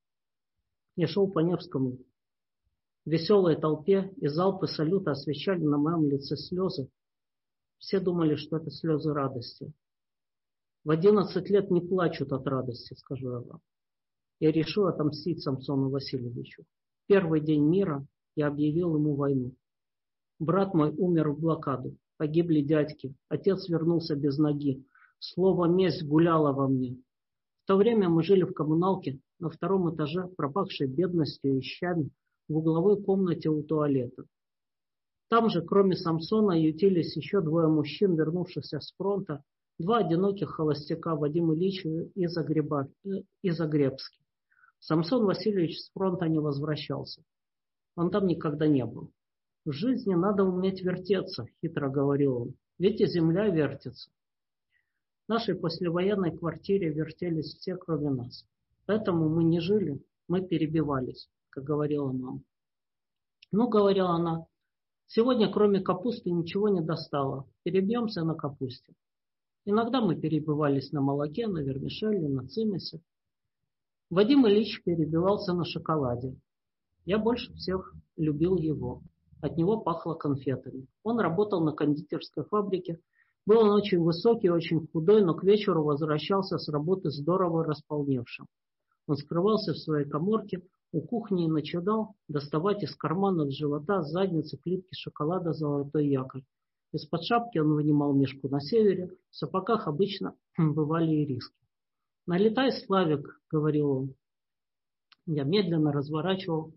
Speaker 1: Я шел по Невскому. В веселой толпе и залпы салюта освещали на моем лице слезы. Все думали, что это слезы радости. В 11 лет не плачут от радости, скажу я вам. Я решил отомстить Самсону Васильевичу. В первый день мира я объявил ему войну. Брат мой умер в блокаду. Погибли дядьки. Отец вернулся без ноги. Слово «месть» гуляло во мне. В то время мы жили в коммуналке на втором этаже, пропахшей бедностью и щами, в угловой комнате у туалета. Там же, кроме Самсона, ютились еще двое мужчин, вернувшихся с фронта, два одиноких холостяка, Вадим Ильич и Загребский. Самсон Васильевич с фронта не возвращался. Он там никогда не был. В жизни надо уметь вертеться, хитро говорил он, ведь и земля вертится. В нашей послевоенной квартире вертелись все, кроме нас. Поэтому мы не жили, мы перебивались, как говорила мама. Ну, говорила она, сегодня кроме капусты ничего не достало. Перебьемся на капусте. Иногда мы перебивались на молоке, на вермишеле, на цимесе. Вадим Ильич перебивался на шоколаде. Я больше всех любил его. От него пахло конфетами. Он работал на кондитерской фабрике. Был он очень высокий, очень худой, но к вечеру возвращался с работы здорово располневшим. Он скрывался в своей каморке у кухни и начинал доставать из карманов живота, с задницы плитки шоколада «Золотой якорь». Из-под шапки он вынимал мешку на севере, в сапогах обычно бывали ириски. «Налетай, Славик», — говорил он. Я медленно разворачивал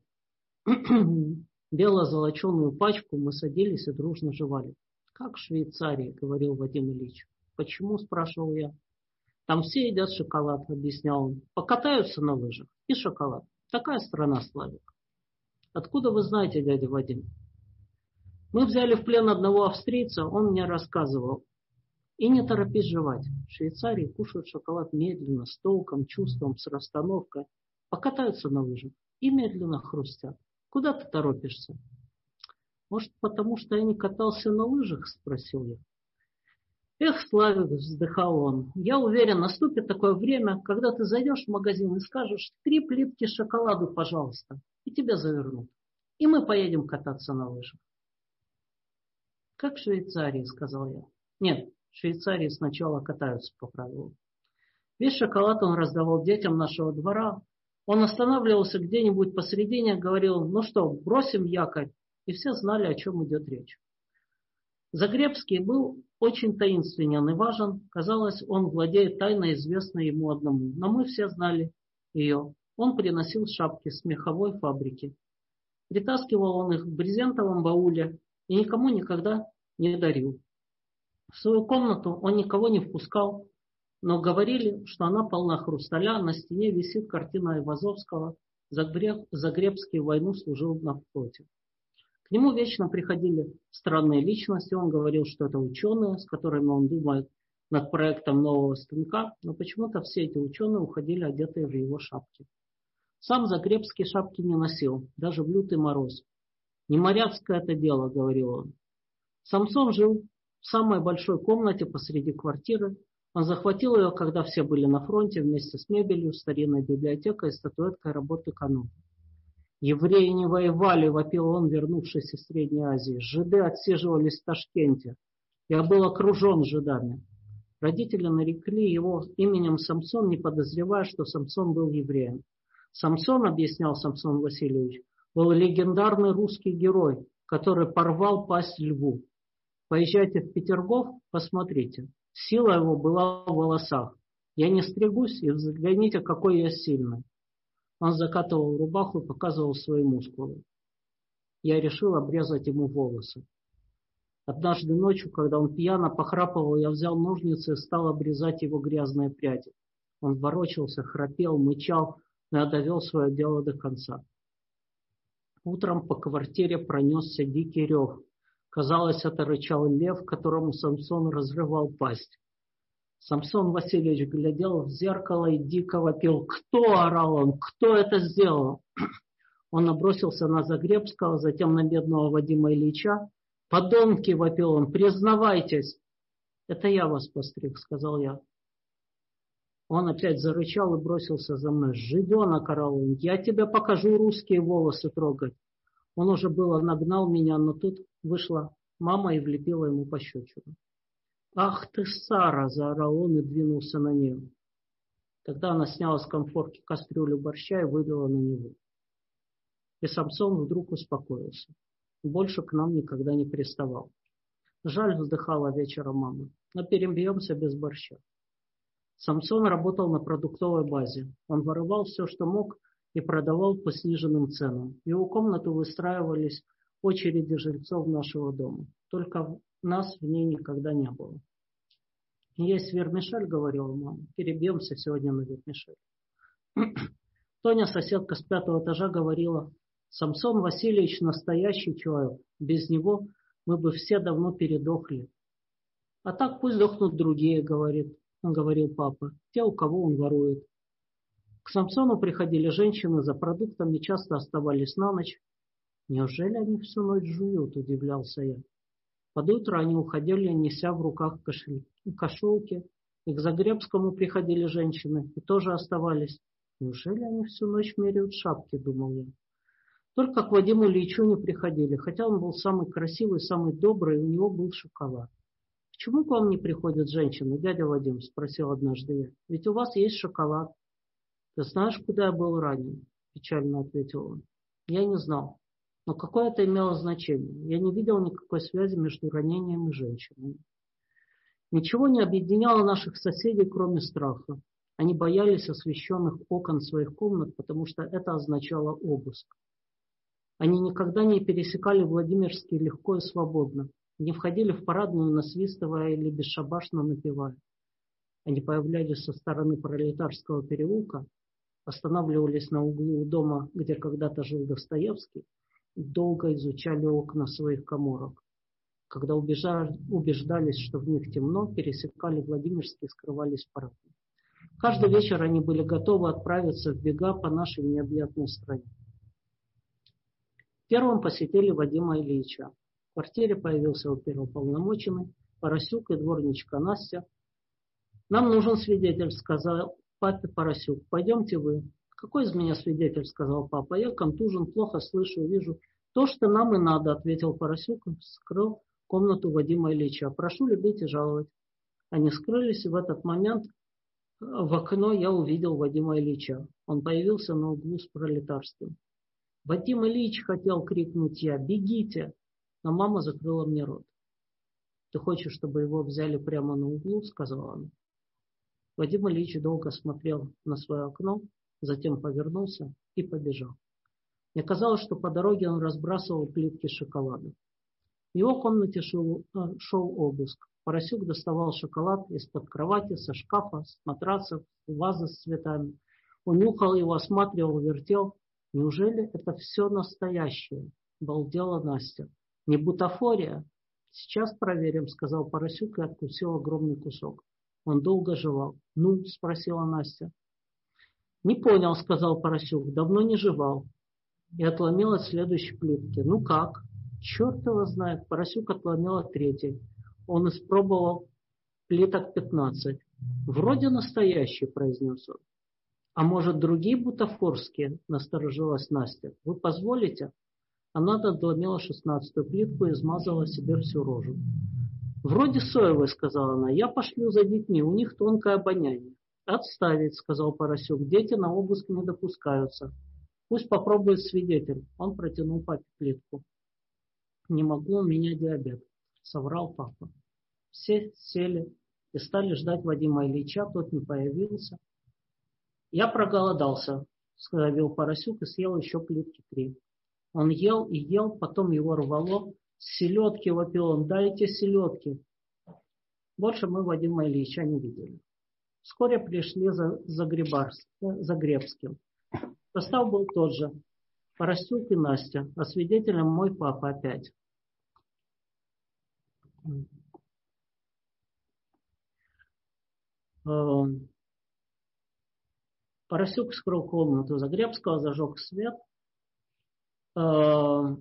Speaker 1: бело-золоченую пачку, мы садились и дружно жевали. «Как в Швейцарии», — говорил Вадим Ильич. «Почему?» — спрашивал я. «Там все едят шоколад», — объяснял он. «Покатаются на лыжах и шоколад. Такая страна, Славик». «Откуда вы знаете, дядя Вадим?» «Мы взяли в плен одного австрийца, он мне рассказывал. И не торопись жевать. В Швейцарии кушают шоколад медленно, с толком, чувством, с расстановкой. Покатаются на лыжах и медленно хрустят. Куда ты торопишься?» «Может, потому что я не катался на лыжах?» — спросил я. «Эх, Славик», — вздыхал он, — «я уверен, наступит такое время, когда ты зайдешь в магазин и скажешь: 3 плитки шоколаду, пожалуйста, и тебе завернут. И мы поедем кататься на лыжах». «Как в Швейцарии», — сказал я. «Нет, в Швейцарии сначала катаются по правилам». Весь шоколад он раздавал детям нашего двора. Он останавливался где-нибудь посредине, говорил: «Ну что, бросим якорь?» И все знали, о чем идет речь. Загребский был очень таинственен и важен. Казалось, он владеет тайной, известной ему одному. Но мы все знали ее. Он приносил шапки с меховой фабрики. Притаскивал он их в брезентовом бауле и никому никогда не дарил. В свою комнату он никого не впускал, но говорили, что она полна хрусталя, на стене висит картина Айвазовского. Загребский войну служил на флоте. К нему вечно приходили странные личности. Он говорил, что это ученые, с которыми он думает над проектом нового станка, но почему-то все эти ученые уходили одетые в его шапки. Сам Загребский шапки не носил, даже в лютый мороз. «Не моряцкое это дело», — говорил он. Самсон жил в самой большой комнате посреди квартиры. Он захватил ее, когда все были на фронте, вместе с мебелью, старинной библиотекой и статуэткой работы Кану. «Евреи не воевали», — вопил он, вернувшись из Средней Азии. «Жиды отсиживались в Ташкенте. Я был окружен жидами». Родители нарекли его именем Самсон, не подозревая, что Самсон был евреем. Самсон, объяснял Самсон Васильевич, был легендарный русский герой, который порвал пасть льву. Поезжайте в Петергоф, посмотрите. Сила его была в волосах. Я не стригусь, и взгляните, какой я сильный. Он закатывал рубаху и показывал свои мускулы. Я решил обрезать ему волосы. Однажды ночью, когда он пьяно похрапывал, я взял ножницы и стал обрезать его грязные пряди. Он ворочался, храпел, мычал, но я довел свое дело до конца. Утром по квартире пронесся дикий рев. Казалось, это рычал лев, которому Самсон разрывал пасть. Самсон Васильевич глядел в зеркало и дико вопил. «Кто?» – орал он. «Кто это сделал?» Он набросился на Загребского, затем на бедного Вадима Ильича. «Подонки!» – вопил он. «Признавайтесь!» «Это я вас постриг», – сказал я. Он опять зарычал и бросился за мной. «Жиденок!» – орал он. «Я тебе покажу русские волосы трогать!» Он уже было нагнал меня, но тут вышла мама и влепила ему пощечину. «Ах ты, Сара!» – заорал он и двинулся на нее. Тогда она сняла с конфорки кастрюлю борща и вылила на него. И Самсон вдруг успокоился. Больше к нам никогда не приставал. Жаль, вздыхала вечером мама, но перебьемся без борща. Самсон работал на продуктовой базе. Он воровал все, что мог, и продавал по сниженным ценам. В его комнату выстраивались очереди жильцов нашего дома. Только нас в ней никогда не было. «Есть вермишель», — говорила мама, — «перебьемся сегодня на вермишель». Тоня, соседка с 5-го этажа, говорила: «Самсон Васильевич настоящий человек. Без него мы бы все давно передохли». «А так пусть дохнут другие», — говорил папа, — «те, у кого он ворует». К Самсону приходили женщины за продуктами, часто оставались на ночь. «Неужели они всю ночь жуют?» – удивлялся я. Под утро они уходили, неся в руках кошелки. И к Загребскому приходили женщины и тоже оставались. «Неужели они всю ночь меряют шапки?» – думал я. Только к Вадиму Ильичу не приходили, хотя он был самый красивый, самый добрый, и у него был шоколад. «Почему к вам не приходят женщины, дядя Вадим?» – спросил однажды я. «Ведь у вас есть шоколад». «Ты знаешь, куда я был ранен?» – печально ответил он. Я не знал. Но какое это имело значение? Я не видел никакой связи между ранением и женщинами. Ничего не объединяло наших соседей, кроме страха. Они боялись освещенных окон своих комнат, потому что это означало обыск. Они никогда не пересекали Владимирский легко и свободно, не входили в парадную, насвистывая или бесшабашно напевая. Они появлялись со стороны Пролетарского переулка, останавливались на углу дома, где когда-то жил Достоевский, и долго изучали окна своих каморок. Когда убеждались, что в них темно, пересекали Владимирский и скрывались в парке. Каждый вечер они были готовы отправиться в бега по нашей необъятной стране. Первым посетили Вадима Ильича. В квартире появился оперуполномоченный, Поросюк и дворничка Настя. «Нам нужен свидетель», — сказал папе Поросюк. «Пойдемте вы». «Какой из меня свидетель?» — сказал папа. «Я контужен, плохо слышу, вижу». «То, что нам и надо», — ответил Поросюк и скрыл комнату Вадима Ильича. «Прошу любить и жаловать». Они скрылись, и в этот момент в окно я увидел Вадима Ильича. Он появился на углу с Пролетарским. «Вадим Ильич!» — хотел крикнуть я. «Бегите!» Но мама закрыла мне рот. «Ты хочешь, чтобы его взяли прямо на углу?» — сказала она. Вадим Ильич долго смотрел на свое окно, затем повернулся и побежал. Мне казалось, что по дороге он разбрасывал плитки шоколада. В его комнате шел обыск. Поросюк доставал шоколад из-под кровати, со шкафа, с матрацев, вазы с цветами. Он нюхал его, осматривал, вертел. «Неужели это все настоящее?» — балдела Настя. «Не бутафория?» «Сейчас проверим», — сказал Поросюк и откусил огромный кусок. Он долго жевал. «Ну?» — спросила Настя. «Не понял», — сказал Поросюк. «Давно не жевал». И отломил от следующей плитки. «Ну как?» «Черт его знает». Поросюк отломил от третьей. Он испробовал плиток 15. «Вроде настоящий», — произнес он. «А может, другие бутафорские?» — насторожилась Настя. «Вы позволите?» Она отломила 16-ю плитку и измазала себе всю рожу. «Вроде соевой», — сказала она. «Я пошлю за детьми, у них тонкое обоняние». «Отставить», — сказал Поросюк. «Дети на обыск не допускаются. Пусть попробует свидетель». Он протянул папе плитку. «Не могу, у меня диабет», — соврал папа. Все сели и стали ждать Вадима Ильича, тот не появился. «Я проголодался», — сказал Поросюк и съел еще плитки 3. Он ел и ел, потом его рвало. «Селедки!» — вопил он. «Дайте селедки!» Больше мы Вадима Ильича не видели. Вскоре пришли за Загребским. Состав был тот же. Поросюк и Настя, а свидетелем мой папа опять. Поросюк вскрыл комнату Загребского, зажег свет. Прошу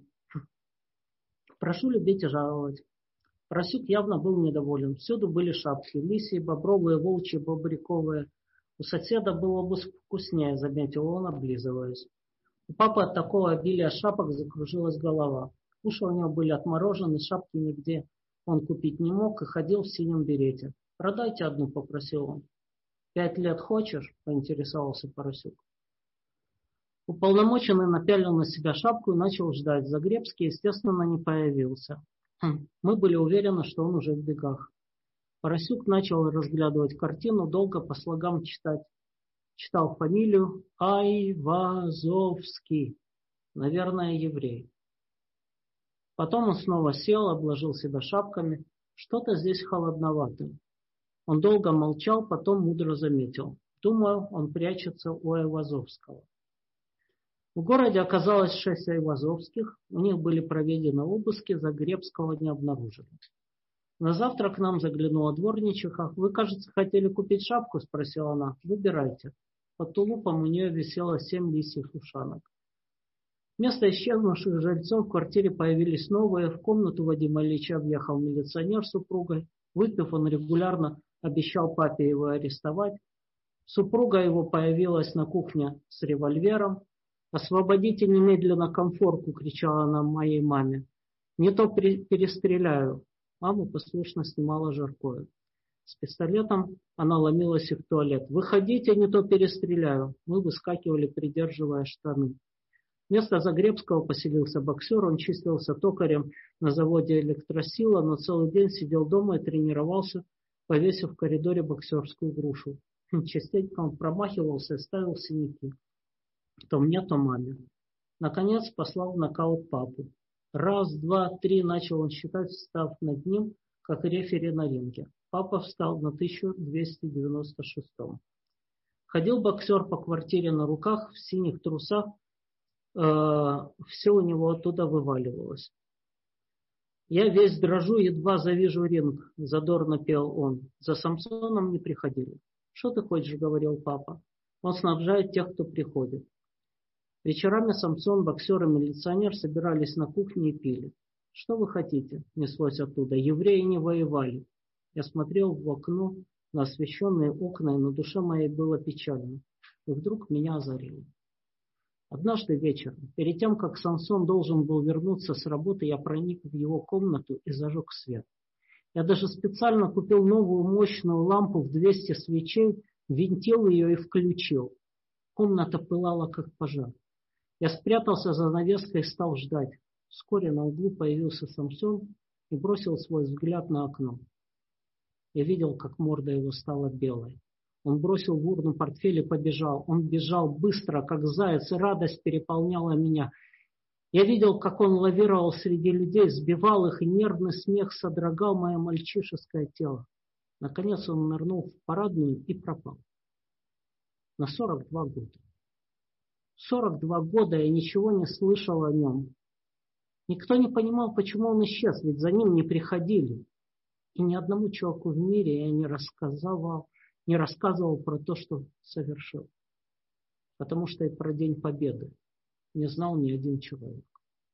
Speaker 1: любить и жаловать. Поросюк явно был недоволен. Всюду были шапки. Лисьи, бобровые, волчьи, бобряковые. У соседа было бы вкуснее, заметил он, облизываясь. У папы от такого обилия шапок закружилась голова. Уши у него были отморожены, шапки нигде он купить не мог и ходил в синем берете. «Продайте одну», — попросил он. 5 лет хочешь?» — поинтересовался Поросюк. Уполномоченный напялил на себя шапку и начал ждать. Загребский, естественно, не появился. Мы были уверены, что он уже в бегах. Поросюк начал разглядывать картину, долго по слогам читать. Читал фамилию Айвазовский. Наверное, еврей. Потом он снова сел, обложил себя шапками. Что-то здесь холодновато. Он долго молчал, потом мудро заметил. Думаю, он прячется у Айвазовского. В городе оказалось 6 Айвазовских. У них были проведены обыски, Загребского не обнаружили. На завтра к нам заглянула дворничиха. «Вы, кажется, хотели купить шапку?» — спросила она. «Выбирайте». Под тулупом у нее висело 7 лисьих ушанок. Вместо исчезнувших жильцов в квартире появились новые. В комнату Вадима Ильича въехал милиционер с супругой. Выпив, он регулярно обещал папе его арестовать. Супруга его появилась на кухне с револьвером. «Освободите немедленно комфорку!» — кричала она моей маме. «Не то перестреляю!» Мама послушно снимала жаркое. С пистолетом она ломилась и в туалет. «Выходите, не то перестреляю!» Мы выскакивали, придерживая штаны. Вместо Загребского поселился боксер. Он числился токарем на заводе «Электросила», но целый день сидел дома и тренировался, повесив в коридоре боксерскую грушу. Частенько он промахивался и ставил синяки. То мне, то маме. Наконец послал в нокаут папу. 1, 2, 3 начал он считать, встав над ним, как рефери на ринге. Папа встал на 1296-м. Ходил боксер по квартире на руках, в синих трусах. Все у него оттуда вываливалось. «Я весь дрожу, едва завижу ринг», — задорно пел он. «За Самсоном не приходили». «Что ты хочешь?» — говорил папа. «Он снабжает тех, кто приходит». Вечерами Самсон, боксер и милиционер собирались на кухне и пили. «Что вы хотите?» — неслось оттуда. «Евреи не воевали». Я смотрел в окно на освещенные окна, и на душе моей было печально. И вдруг меня озарило. Однажды вечером, перед тем, как Самсон должен был вернуться с работы, я проник в его комнату и зажег свет. Я даже специально купил новую мощную лампу в 200 свечей, винтил ее и включил. Комната пылала, как пожар. Я спрятался за занавеской и стал ждать. Вскоре на углу появился Самсон и бросил свой взгляд на окно. Я видел, как морда его стала белой. Он бросил в урну портфель и побежал. Он бежал быстро, как заяц, и радость переполняла меня. Я видел, как он лавировал среди людей, сбивал их, и нервный смех содрогал мое мальчишеское тело. Наконец он нырнул в парадную и пропал. На 42 года. 42 года я ничего не слышал о нем. Никто не понимал, почему он исчез, ведь за ним не приходили. И ни одному человеку в мире я не рассказывал про то, что совершил. Потому что и про День Победы не знал ни один человек.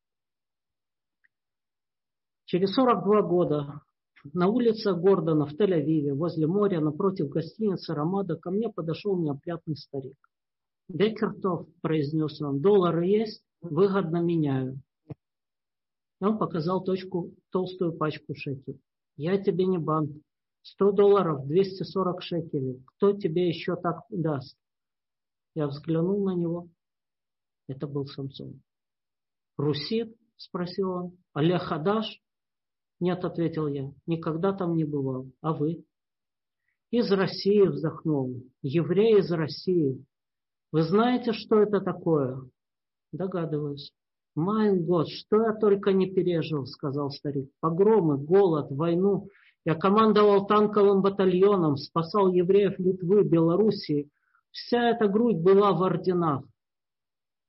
Speaker 1: Через 42 года на улице Гордона в Тель-Авиве, возле моря, напротив гостиницы «Рамада», ко мне подошел неопрятный старик. «Бекертов», — произнес он, — «доллары есть? Выгодно меняю». И он показал толстую пачку шекелей. «Я тебе не банк. $100, 240 шекелей. Кто тебе еще так даст?» Я взглянул на него. Это был Самсон. «Русит?» — спросил он. «Але Хадаш?» «Нет», — ответил я. «Никогда там не бывал. А вы?» «Из России», — вздохнул. «Еврей из России. Вы знаете, что это такое?» «Догадываюсь». «Майн год, что я только не пережил», — сказал старик. «Погромы, голод, войну. Я командовал танковым батальоном, спасал евреев Литвы, Белоруссии. Вся эта грудь была в орденах.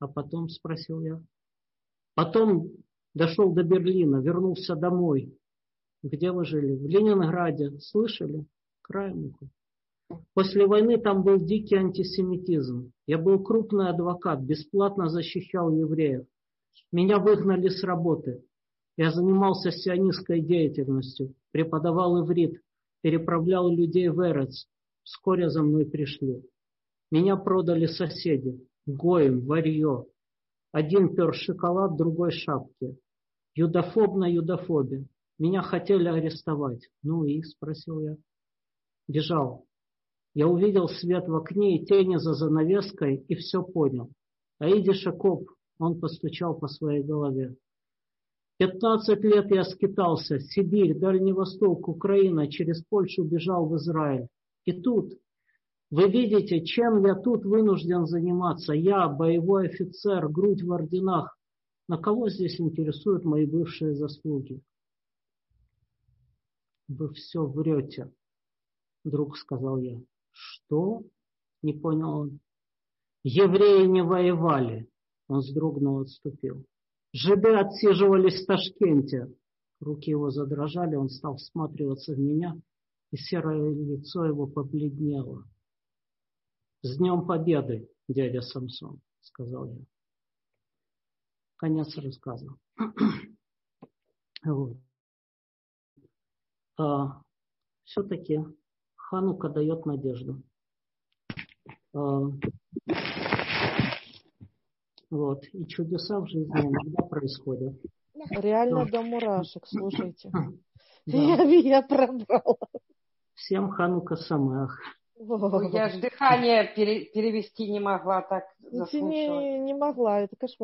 Speaker 1: А потом, спросил я. Потом дошел до Берлина, вернулся домой. Где вы жили? В Ленинграде. Слышали? Краевнику. После войны там был дикий антисемитизм. Я был крупный адвокат, бесплатно защищал евреев. Меня выгнали с работы. Я занимался сионистской деятельностью, преподавал иврит, переправлял людей в Эрец. Вскоре за мной пришли. Меня продали соседи. Гоем, варьё. Один пер шоколад, другой шапки. Юдофоб на юдофобе. Меня хотели арестовать. Ну и, спросил я. Бежал. Я увидел свет в окне и тени за занавеской и все понял. Аиди коп, он постучал по своей голове. 15 лет я скитался. Сибирь, Дальний Восток, Украина, через Польшу бежал в Израиль. И тут, вы видите, чем я тут вынужден заниматься. Я, боевой офицер, грудь в орденах. На кого здесь интересуют мои бывшие заслуги? Вы все врете, друг, сказал я. Что? Не понял он. Евреи не воевали. Он вздрогнул, отступил. Жиды отсиживались в Ташкенте. Руки его задрожали, он стал всматриваться в меня, и серое лицо его побледнело. С Днем Победы, дядя Самсон, сказал я. Конец рассказа. Вот. Все-таки Ханука дает надежду. Вот. И чудеса в жизни иногда происходят.
Speaker 4: Реально до мурашек, слушайте.
Speaker 1: Да.
Speaker 4: Я пробрала.
Speaker 1: Всем Ханука Самеах.
Speaker 5: Я ж дыхание перевести не могла, так заслушалась.
Speaker 4: Не могла, это кошмар.